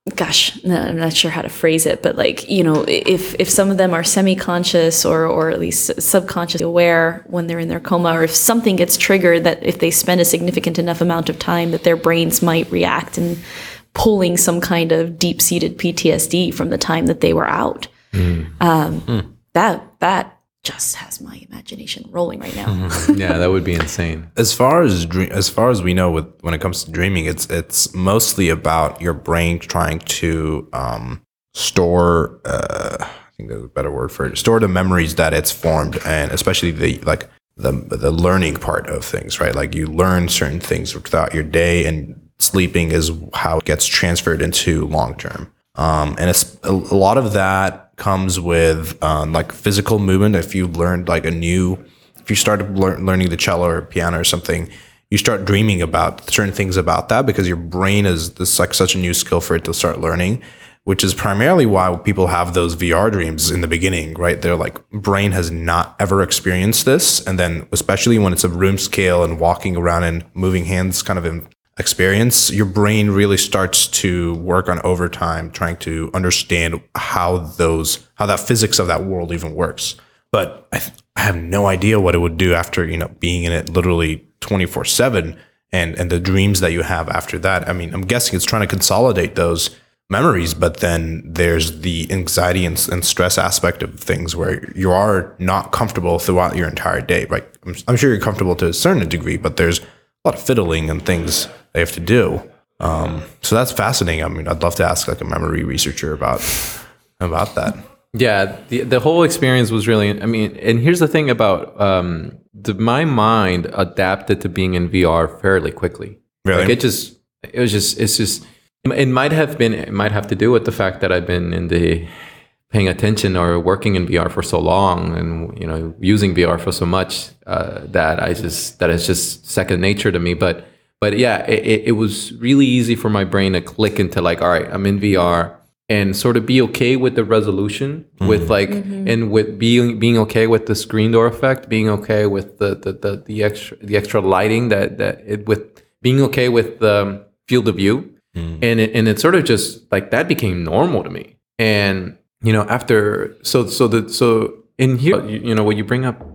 gosh, no, I'm not sure how to phrase it, but like, you know, if if some of them are semi-conscious or or at least subconsciously aware when they're in their coma, or if something gets triggered, that if they spend a significant enough amount of time, that their brains might react and pulling some kind of deep-seated P T S D from the time that they were out. Mm. Um, mm. That that just has my imagination rolling right now. Yeah, that would be insane. As far as dream, as far as we know, with when it comes to dreaming, it's it's mostly about your brain trying to um, store. Uh, I think there's a better word for it. Store the memories that it's formed, and especially the like the the learning part of things, right? Like you learn certain things throughout your day, and sleeping is how it gets transferred into long term. Um, and it's a, a lot of that comes with um, like physical movement. If you learned like a new, if you started lear- learning the cello or piano or something, you start dreaming about certain things about that because your brain is this like such a new skill for it to start learning, which is primarily why people have those V R dreams in the beginning, right? They're like, brain has not ever experienced this. And then especially when it's a room scale and walking around and moving hands kind of in experience, your brain really starts to work on overtime, trying to understand how those, how that physics of that world even works. But I, th- I have no idea what it would do after, you know, being in it literally twenty-four seven and, and the dreams that you have after that. I mean, I'm guessing it's trying to consolidate those memories, but then there's the anxiety and, and stress aspect of things where you are not comfortable throughout your entire day. Right? I'm, I'm sure you're comfortable to a certain degree, but there's a lot of fiddling and things they have to do. Um, so that's fascinating. I mean, I'd love to ask like a memory researcher about about that. Yeah, the the whole experience was really. I mean, and here's the thing about um, the, my mind adapted to being in V R fairly quickly. Really, like it just it was just it's just it might have been it might have to do with the fact that I've been in the paying attention or working in V R for so long, and you know, using V R for so much uh, that I just that is just second nature to me. But but yeah, it, it was really easy for my brain to click into like, all right, I'm in V R, and sort of be okay with the resolution, mm-hmm. with like, mm-hmm. and with being being okay with the screen door effect, being okay with the the the, the extra the extra lighting that that it, with being okay with the field of view, mm-hmm. and it, and it sort of just like that became normal to me. And you know, after so so the so in here, you, you know, what you bring up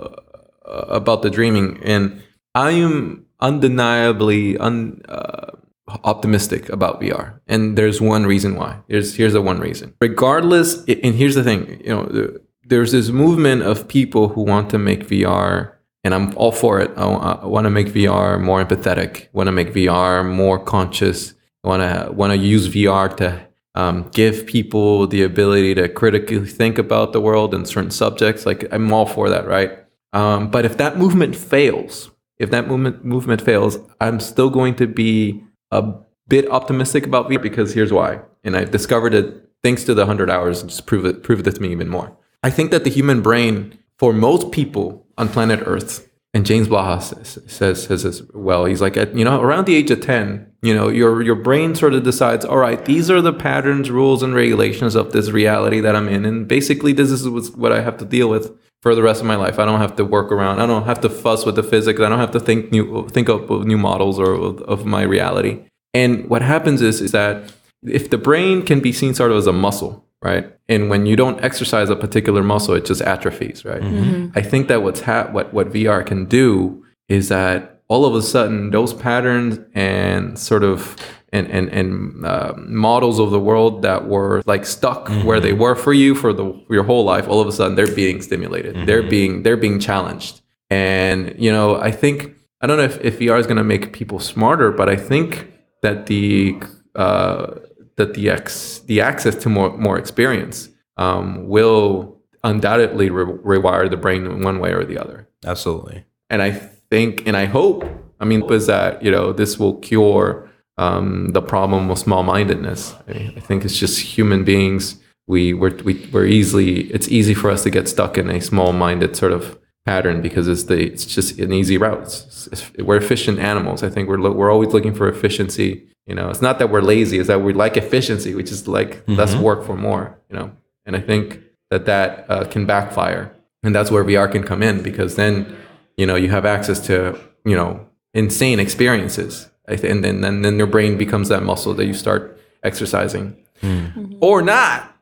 uh, about the dreaming, and I am undeniably un, uh, optimistic about V R, and there's one reason why. Here's here's the one reason. Regardless, and here's the thing, you know, there's this movement of people who want to make V R, and I'm all for it. I, I want to make V R more empathetic. Want to make V R more conscious. Want to want to use V R to Um, give people the ability to critically think about the world and certain subjects. Like, I'm all for that, right? Um, but if that movement fails, if that movement movement fails, I'm still going to be a bit optimistic about V R, because here's why. And I discovered it thanks to the one hundred hours, and just prove it, proved it to me even more. I think that the human brain, for most people on planet Earth, and James Blaha says, says, says as well, he's like, at, you know, around the age of ten, you know, your your brain sort of decides, all right, these are the patterns, rules, and regulations of this reality that I'm in. And basically, this is what I have to deal with for the rest of my life. I don't have to work around. I don't have to fuss with the physics. I don't have to think new, think of new models or of, of my reality. And what happens is, is that if the brain can be seen sort of as a muscle, right? And when you don't exercise a particular muscle, it just atrophies, right? Mm-hmm. I think that what's ha- what what V R can do is that all of a sudden those patterns and sort of and and and uh, models of the world that were like stuck mm-hmm. where they were for you for the for your whole life, all of a sudden they're being stimulated. Mm-hmm. They're being they're being challenged. And you know, I think I don't know if, if V R is going to make people smarter, but I think that the uh, that the ex, the access to more more experience um, will undoubtedly re- rewire the brain in one way or the other. Absolutely. And I think, and I hope, I mean, is that, you know, this will cure um, the problem of small-mindedness. I, I think it's just human beings. We we're, we we're easily, it's easy for us to get stuck in a small-minded sort of pattern because it's the it's just an easy route. It's, it's, we're efficient animals. I think we're lo- we're always looking for efficiency. You know, it's not that we're lazy, it's that we like efficiency, which is like mm-hmm. less work for more, you know. And I think that that uh, can backfire. And that's where V R can come in, because then, you know, you have access to, you know, insane experiences. I th- and then, then then your brain becomes that muscle that you start exercising, mm. or not,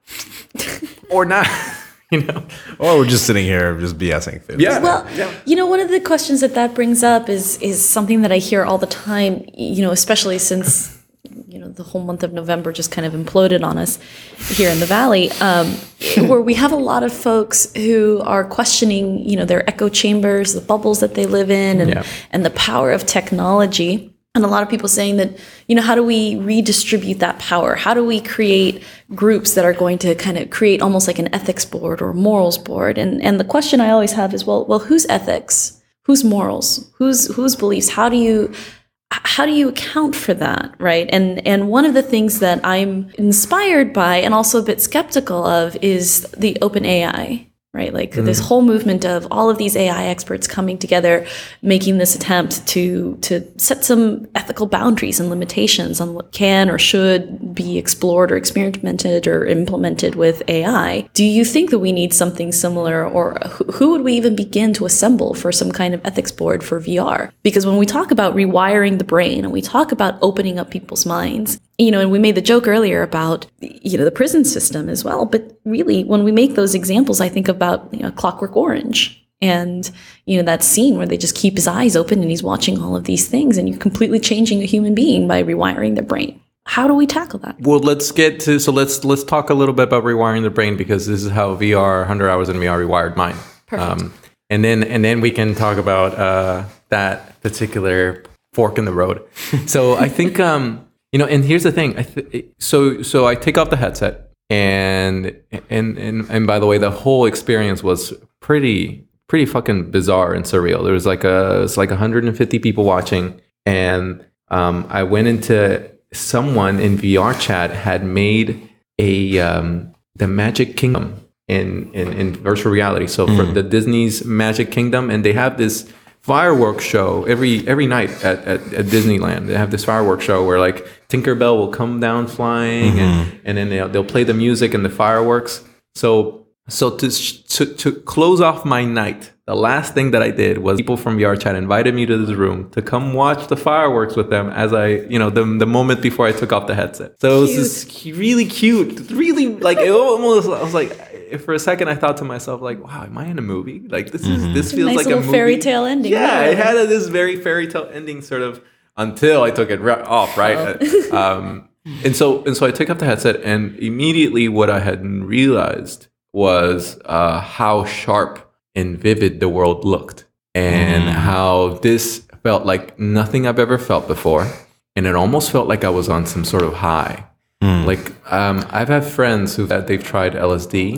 or not. You know, or we're just sitting here just BSing food. Yeah. Well, yeah. you know, one of the questions that that brings up is is something that I hear all the time. You know, especially since you know the whole month of November just kind of imploded on us here in the Valley, um, where we have a lot of folks who are questioning, you know, their echo chambers, the bubbles that they live in, and yeah. and the power of technology. And a lot of people saying that, you know, how do we redistribute that power? How do we create groups that are going to kind of create almost like an ethics board or morals board? And and the question I always have is, well, well, whose ethics? Whose morals? Whose whose beliefs? How do you how do you account for that, right? And and one of the things that I'm inspired by and also a bit skeptical of is the open A I. Right, like mm-hmm. this whole movement of all of these A I experts coming together, making this attempt to to set some ethical boundaries and limitations on what can or should be explored or experimented or implemented with A I. Do you think that we need something similar, or who, who would we even begin to assemble for some kind of ethics board for V R? Because when we talk about rewiring the brain and we talk about opening up people's minds, you know, and we made the joke earlier about, you know, the prison system as well. But really, when we make those examples, I think about, you know, Clockwork Orange and, you know, that scene where they just keep his eyes open and he's watching all of these things, and you're completely changing a human being by rewiring their brain. How do we tackle that? Well, let's get to, so let's let's talk a little bit about rewiring the brain, because this is how V R, one hundred hours in V R rewired mine. Perfect. Um, and then and then we can talk about uh, that particular fork in the road. So I think... Um, You know, and here's the thing. I th- so so I take off the headset, and and and and by the way, the whole experience was pretty pretty fucking bizarre and surreal. There was like a it's like one hundred fifty people watching, and um, I went into someone in V R chat had made a um, the Magic Kingdom in in, in virtual reality. So mm. for the Disney's Magic Kingdom, and they have this fireworks show every every night at, at, at Disneyland. They have this fireworks show where like Tinkerbell will come down flying, mm-hmm. and, and then they'll, they'll play the music and the fireworks. So so to, to to close off my night, the last thing that I did was people from V R chat invited me to this room to come watch the fireworks with them as I, you know, the the moment before I took off the headset. So it was just really cute, really like it almost. I was like, for a second, I thought to myself, like, wow, am I in a movie? Like this is mm-hmm. this feels nice like a little movie. Fairy tale ending. Yeah, right? it had a, this very fairy tale ending, sort of, until I took it right off, right? Oh. um, and so and so I took up the headset, and immediately what I had realized was uh, how sharp and vivid the world looked, and mm. how this felt like nothing I've ever felt before, and it almost felt like I was on some sort of high. Mm. Like um, I've had friends who that they've tried L S D,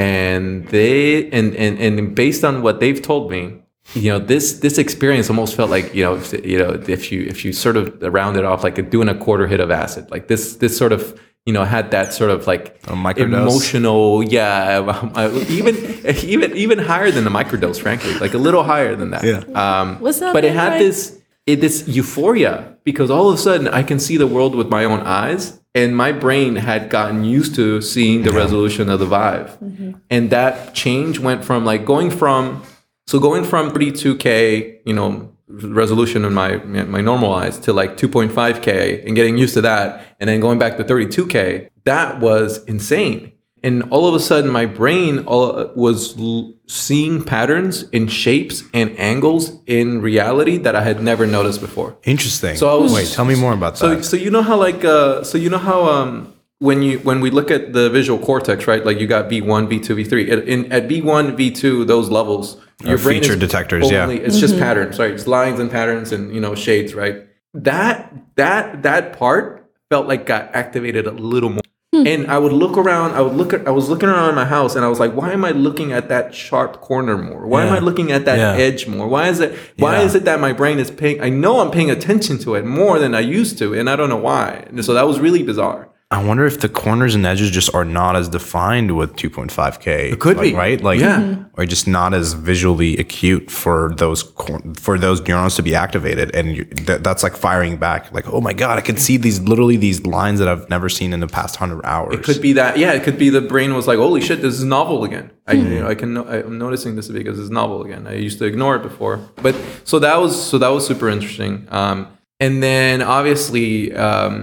and they and, and and based on what they've told me, you know, this this experience almost felt like, you know, if, you know, if you if you sort of round it off, like doing a quarter hit of acid, like this this sort of, you know, had that sort of like emotional, yeah, even even even higher than the microdose, frankly, like a little higher than that. Yeah. Um, Was that but it had right? this it, this euphoria, because all of a sudden I can see the world with my own eyes, and my brain had gotten used to seeing the yeah. resolution of the Vive, mm-hmm. and that change went from like going from so going from thirty-two K, you know, resolution in my my normal eyes to like two point five K and getting used to that, and then going back to thirty-two K, that was insane. And all of a sudden my brain all, was l- seeing patterns in shapes and angles in reality that I had never noticed before. Interesting. So I was, wait, tell me more about so, that. So you know how like uh, so you know how um when you when we look at the visual cortex, right? Like you got V one, V two, V three. At, in, at V one, V two, those levels, your brain feature is detectors, only, yeah. It's mm-hmm. just patterns, right? It's lines and patterns and, you know, shades, right? That that that part felt like got activated a little more. Hmm. And I would look around, I would look at I was looking around my house, and I was like, why am I looking at that sharp corner more? Why yeah. am I looking at that yeah. edge more? Why is it why yeah. is it that my brain is paying I know I'm paying attention to it more than I used to, and I don't know why. And so that was really bizarre. I wonder if the corners and edges just are not as defined with two point five K. It could like, be, right? Like, yeah. Mm-hmm. or just not as visually acute for those cor- for those neurons to be activated, and you, th- that's like firing back. Like, oh my god, I can see these literally these lines that I've never seen in the past hundred hours. It could be that, yeah. It could be the brain was like, holy shit, this is novel again. I, mm-hmm. you know, I can, I'm noticing this because it's novel again. I used to ignore it before, but so that was so that was super interesting. Um, and then obviously. Um,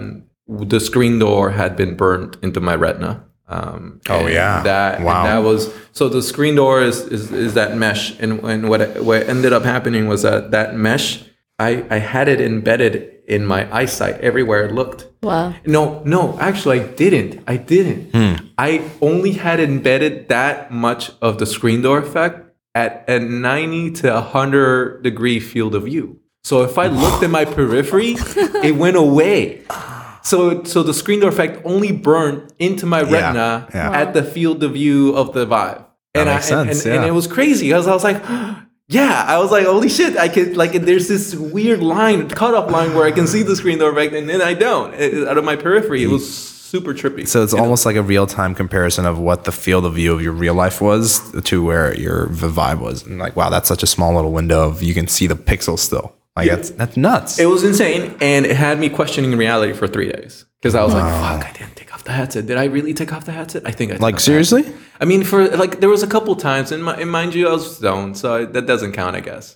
the screen door had been burned into my retina. Um, Oh, and yeah. that Wow. and that was so the screen door is is, is that mesh, and and what what ended up happening was that that mesh, I I had it embedded in my eyesight everywhere I looked. Wow. No, no, actually, I didn't. I didn't. I only had embedded that much of the screen door effect at a ninety to one hundred degree field of view. So if I looked at my periphery, it went away. So, so the screen door effect only burned into my retina yeah. at the field of view of the Vive. That And makes I, and, sense, and, and yeah. it was crazy because I was like, yeah, I was like, holy shit, I could, like, there's this weird line, cutoff line where I can see the screen door effect and then I don't. It- out of my periphery. It was super trippy. So it's You know? almost like a real time comparison of what the field of view of your real life was to where your Vive was. And like, wow, that's such a small little window of you can see the pixels still. Like that's that's nuts. It was insane, and it had me questioning reality for three days because I was like, "Fuck, I didn't take off the headset. Did I really take off the headset? I think I took Like off the seriously? headset." I mean, for like there was a couple times, and, my, and mind you, I was stoned, so I, that doesn't count, I guess.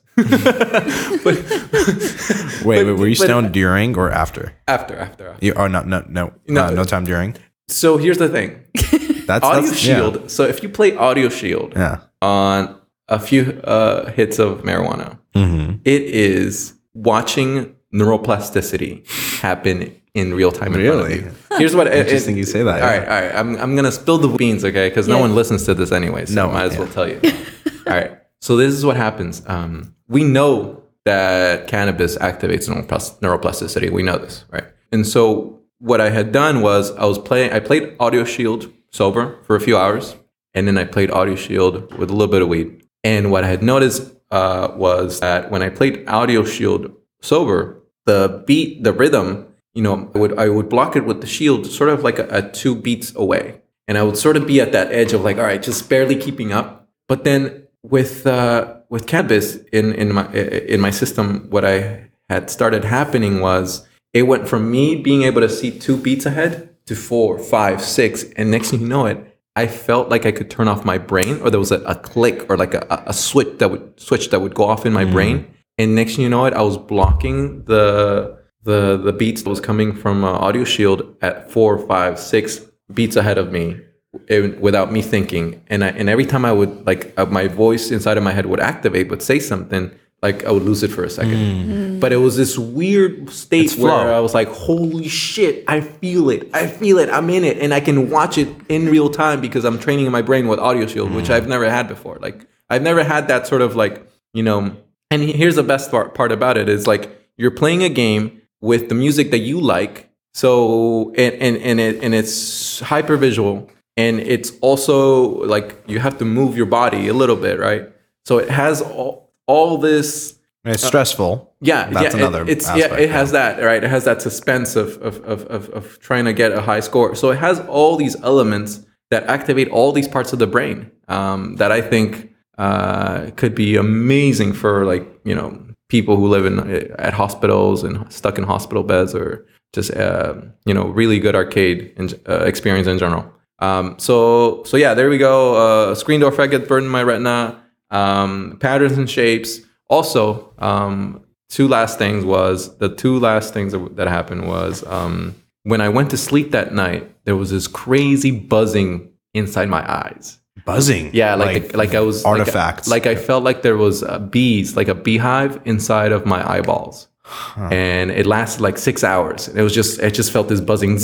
but Wait, wait, were you but- stoned during or after? after, after, after. You oh no no no No. no, no time during. So here's the thing: That's Audio that's, Shield. So if you play Audio Shield Yeah. on a few uh, hits of marijuana, Mm-hmm. it is watching neuroplasticity happen in real time. in front of Really? you. Here's what. Interesting you say that, All yeah. right, all right. I'm I'm gonna spill the beans, okay? Because no Yeah. one listens to this anyway, so No, I might as yeah. well tell you. All right. So this is what happens. Um, we know that cannabis activates neuroplas- neuroplasticity. We know this, right? And so what I had done was I was playing. I played Audio Shield sober for a few hours, and then I played Audio Shield with a little bit of weed. And what I had noticed uh, was that when I played Audio Shield sober, the beat, the rhythm, you know, I would I would block it with the shield, sort of like a, a two beats away, and I would sort of be at that edge of like, all right, just barely keeping up. But then with uh, with cannabis in in my in my system, what I had started happening was it went from me being able to see two beats ahead to four, five, six, and next thing you know it, I felt like I could turn off my brain, or there was a, a click or like a, a switch that would switch that would go off in my brain. And next thing you know it, I was blocking the the the beats that was coming from uh, Audio Shield at four, five, six beats ahead of me, it, without me thinking. And I, and every time I would like uh, my voice inside of my head would activate, would say something, like I would lose it for a second. Mm. But it was this weird state It's flow. where I was like, holy shit, I feel it. I feel it. I'm in it. And I can watch it in real time because I'm training my brain with Audio Shield, which I've never had before. Like, I've never had that sort of like, you know, and here's the best part, part about it is like, you're playing a game with the music that you like. So, and, and, and, it, and it's hyper visual. And it's also like, you have to move your body a little bit, right? So it has all, all this. And it's stressful. Yeah, That's yeah, another It, it's aspect, yeah, it has yeah. that, right? It has that suspense of of, of of of trying to get a high score. So it has all these elements that activate all these parts of the brain um, that I think uh, could be amazing for like you know people who live in at hospitals and stuck in hospital beds, or just uh, you know really good arcade in, uh, experience in general. Um, so so yeah, there we go. Uh, screen door effect gets burned in my retina. Um, patterns and shapes. Also, um, two last things was the two last things that, that happened was um, when I went to sleep that night, there was this crazy buzzing inside my eyes. Buzzing. Yeah, like like, I was artifacts. Like, like I felt like there was uh, bees, like a beehive inside of my eyeballs, and it lasted like six hours. It was just it just felt this buzzing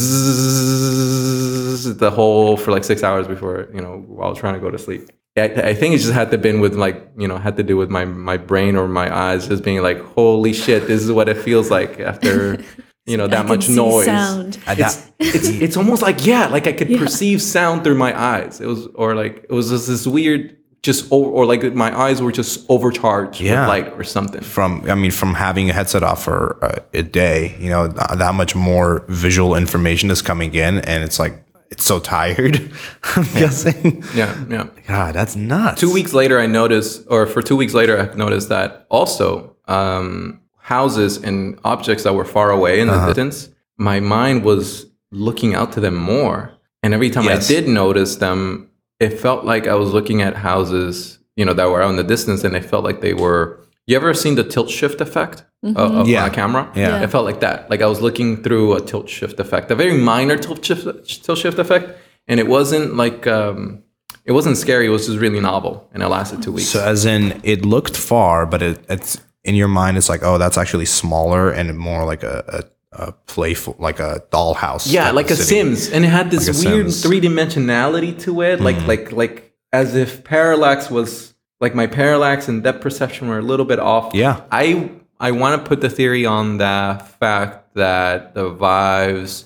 zzz, the whole for like six hours before you know while I was trying to go to sleep. I, I think it just had to been with like you know had to do with my my brain or my eyes just being like holy shit, this is what it feels like after you know that I much can see noise. sound. I- that- It's it's almost like yeah, like I could Yeah. perceive sound through my eyes. It was or like it was just this weird just or, or like my eyes were just overcharged Yeah. with light or something. from I mean from having a headset off for a, a day, you know, th- that much more visual information is coming in, and it's like it's so tired. I'm guessing. Yeah, yeah. God, that's nuts. Two weeks later, I noticed, or for two weeks later, I noticed that also um, houses and objects that were far away in the distance, my mind was looking out to them more. And every time Yes. I did notice them, it felt like I was looking at houses, you know, that were out in the distance, and it felt like they were, You ever seen the tilt shift effect Mm-hmm. of, of Yeah. a camera? Yeah. It felt like that. Like I was looking through a tilt shift effect, a very minor tilt shift, tilt shift effect. And it wasn't like, um, it wasn't scary. It was just really novel. And it lasted two weeks. So as in, it looked far, but it, it's in your mind, it's like, oh, that's actually smaller and more like a, a, a playful, like a dollhouse. Yeah, type like a of city. Sims. And it had this Like a weird Sims. three dimensionality to it. Like, like, like as if parallax was like my parallax and depth perception were a little bit off. Yeah. I, I want to put the theory on the fact that the Vive's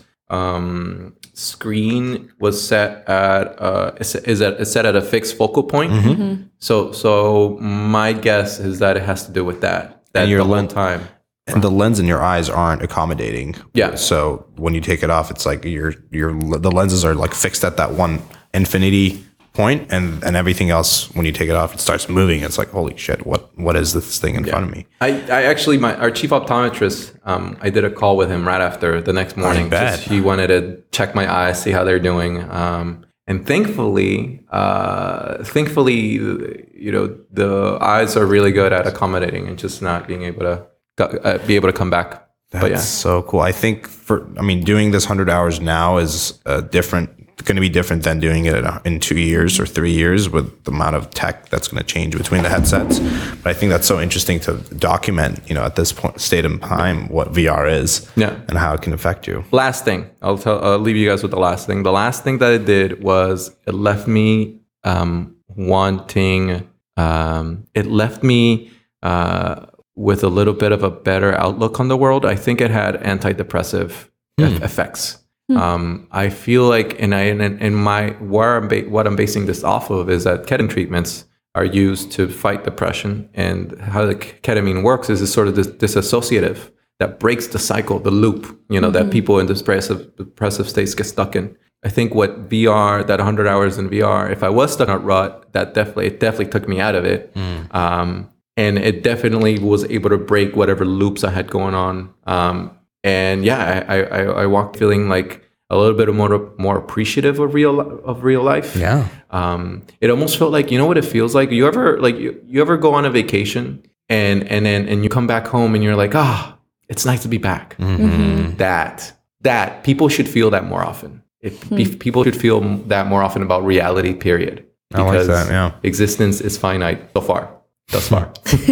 um, screen was set at uh, is is at is set at a fixed focal point. Mm-hmm. So so my guess is that it has to do with that. That And your the whole len- time. And the lens in your eyes aren't accommodating. Yeah. So when you take it off, it's like your your the lenses are like fixed at that one infinity point, and and everything else, when you take it off, it starts moving. It's like, holy shit, what what is this thing in front of me? I, I actually my our chief optometrist um, I did a call with him right after the next morning. bet. Just- He wanted to check my eyes, see how they're doing. Um, and thankfully, uh, thankfully, you know, the eyes are really good at accommodating and just not being able to go- uh, be able to come back. That's but yeah, so cool. I think for I mean, doing this hundred hours now is uh, different. Going to be different than doing it in two years or three years with the amount of tech that's going to change between the headsets. But I think that's so interesting to document, you know, at this point, state of time, what V R is, Yeah. and how it can affect you. last thing I'll tell. I'll leave you guys with the last thing. The last thing that it did was it left me um, wanting. Um, it left me uh, with a little bit of a better outlook on the world. I think it had antidepressive eff- effects. Um, I feel like, and I, in, in my where I'm ba- what I'm basing this off of is that ketamine treatments are used to fight depression, and how the ketamine works is it's sort of this disassociative that breaks the cycle, the loop, you know, that people in depressive depressive states get stuck in. I think what V R, that one hundred hours in V R, if I was stuck in a rut, that definitely it definitely took me out of it. Um, and it definitely was able to break whatever loops I had going on. Um, and yeah, I, I, I walked feeling like a little bit more more appreciative of real of real life. Yeah. Um, it almost felt like, you know what it feels like? You ever like you, you ever go on a vacation and and then and you come back home and you're like, ah, it's nice to be back. Mm-hmm. That that people should feel that more often. If, if people should feel that more often about reality, period. I like that, yeah. Existence is finite so far, thus far.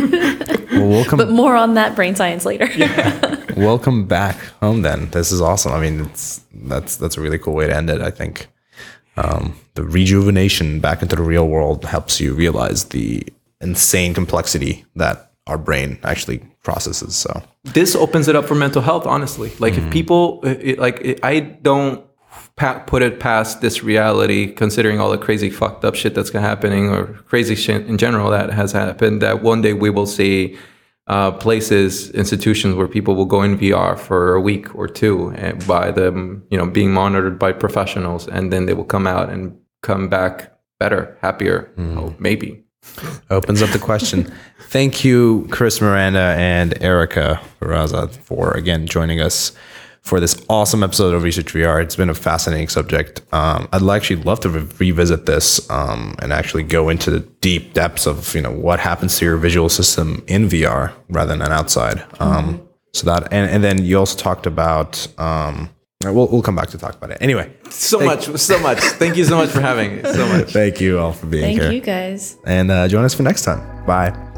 Well, welcome, But more on that brain science later. welcome back home. Then this is awesome. I mean, it's that's that's a really cool way to end it. I think um, the rejuvenation back into the real world helps you realize the insane complexity that our brain actually processes. So This opens it up for mental health, honestly. Like if people, it, like it, I don't pa- put it past this reality, considering all the crazy fucked up shit that's happening, or crazy shit in general that has happened, that one day we will see uh, places, institutions where people will go in V R for a week or two and by them, you know, being monitored by professionals, and then they will come out and come back better, happier, oh, maybe. opens up the question. Thank you, Chris Miranda and Erica Barraza, for again joining us for this awesome episode of Research V R. It's been a fascinating subject. Um, I'd actually love to re- revisit this um, and actually go into the deep depths of, you know, what happens to your visual system in V R rather than outside. Um, mm-hmm. So that, and, and then you also talked about. Um, we'll we'll come back to talk about it anyway. So much, so much. Thank you so much for having me. So much. Thank you all for being Thank here. you guys. And uh, join us for next time. Bye.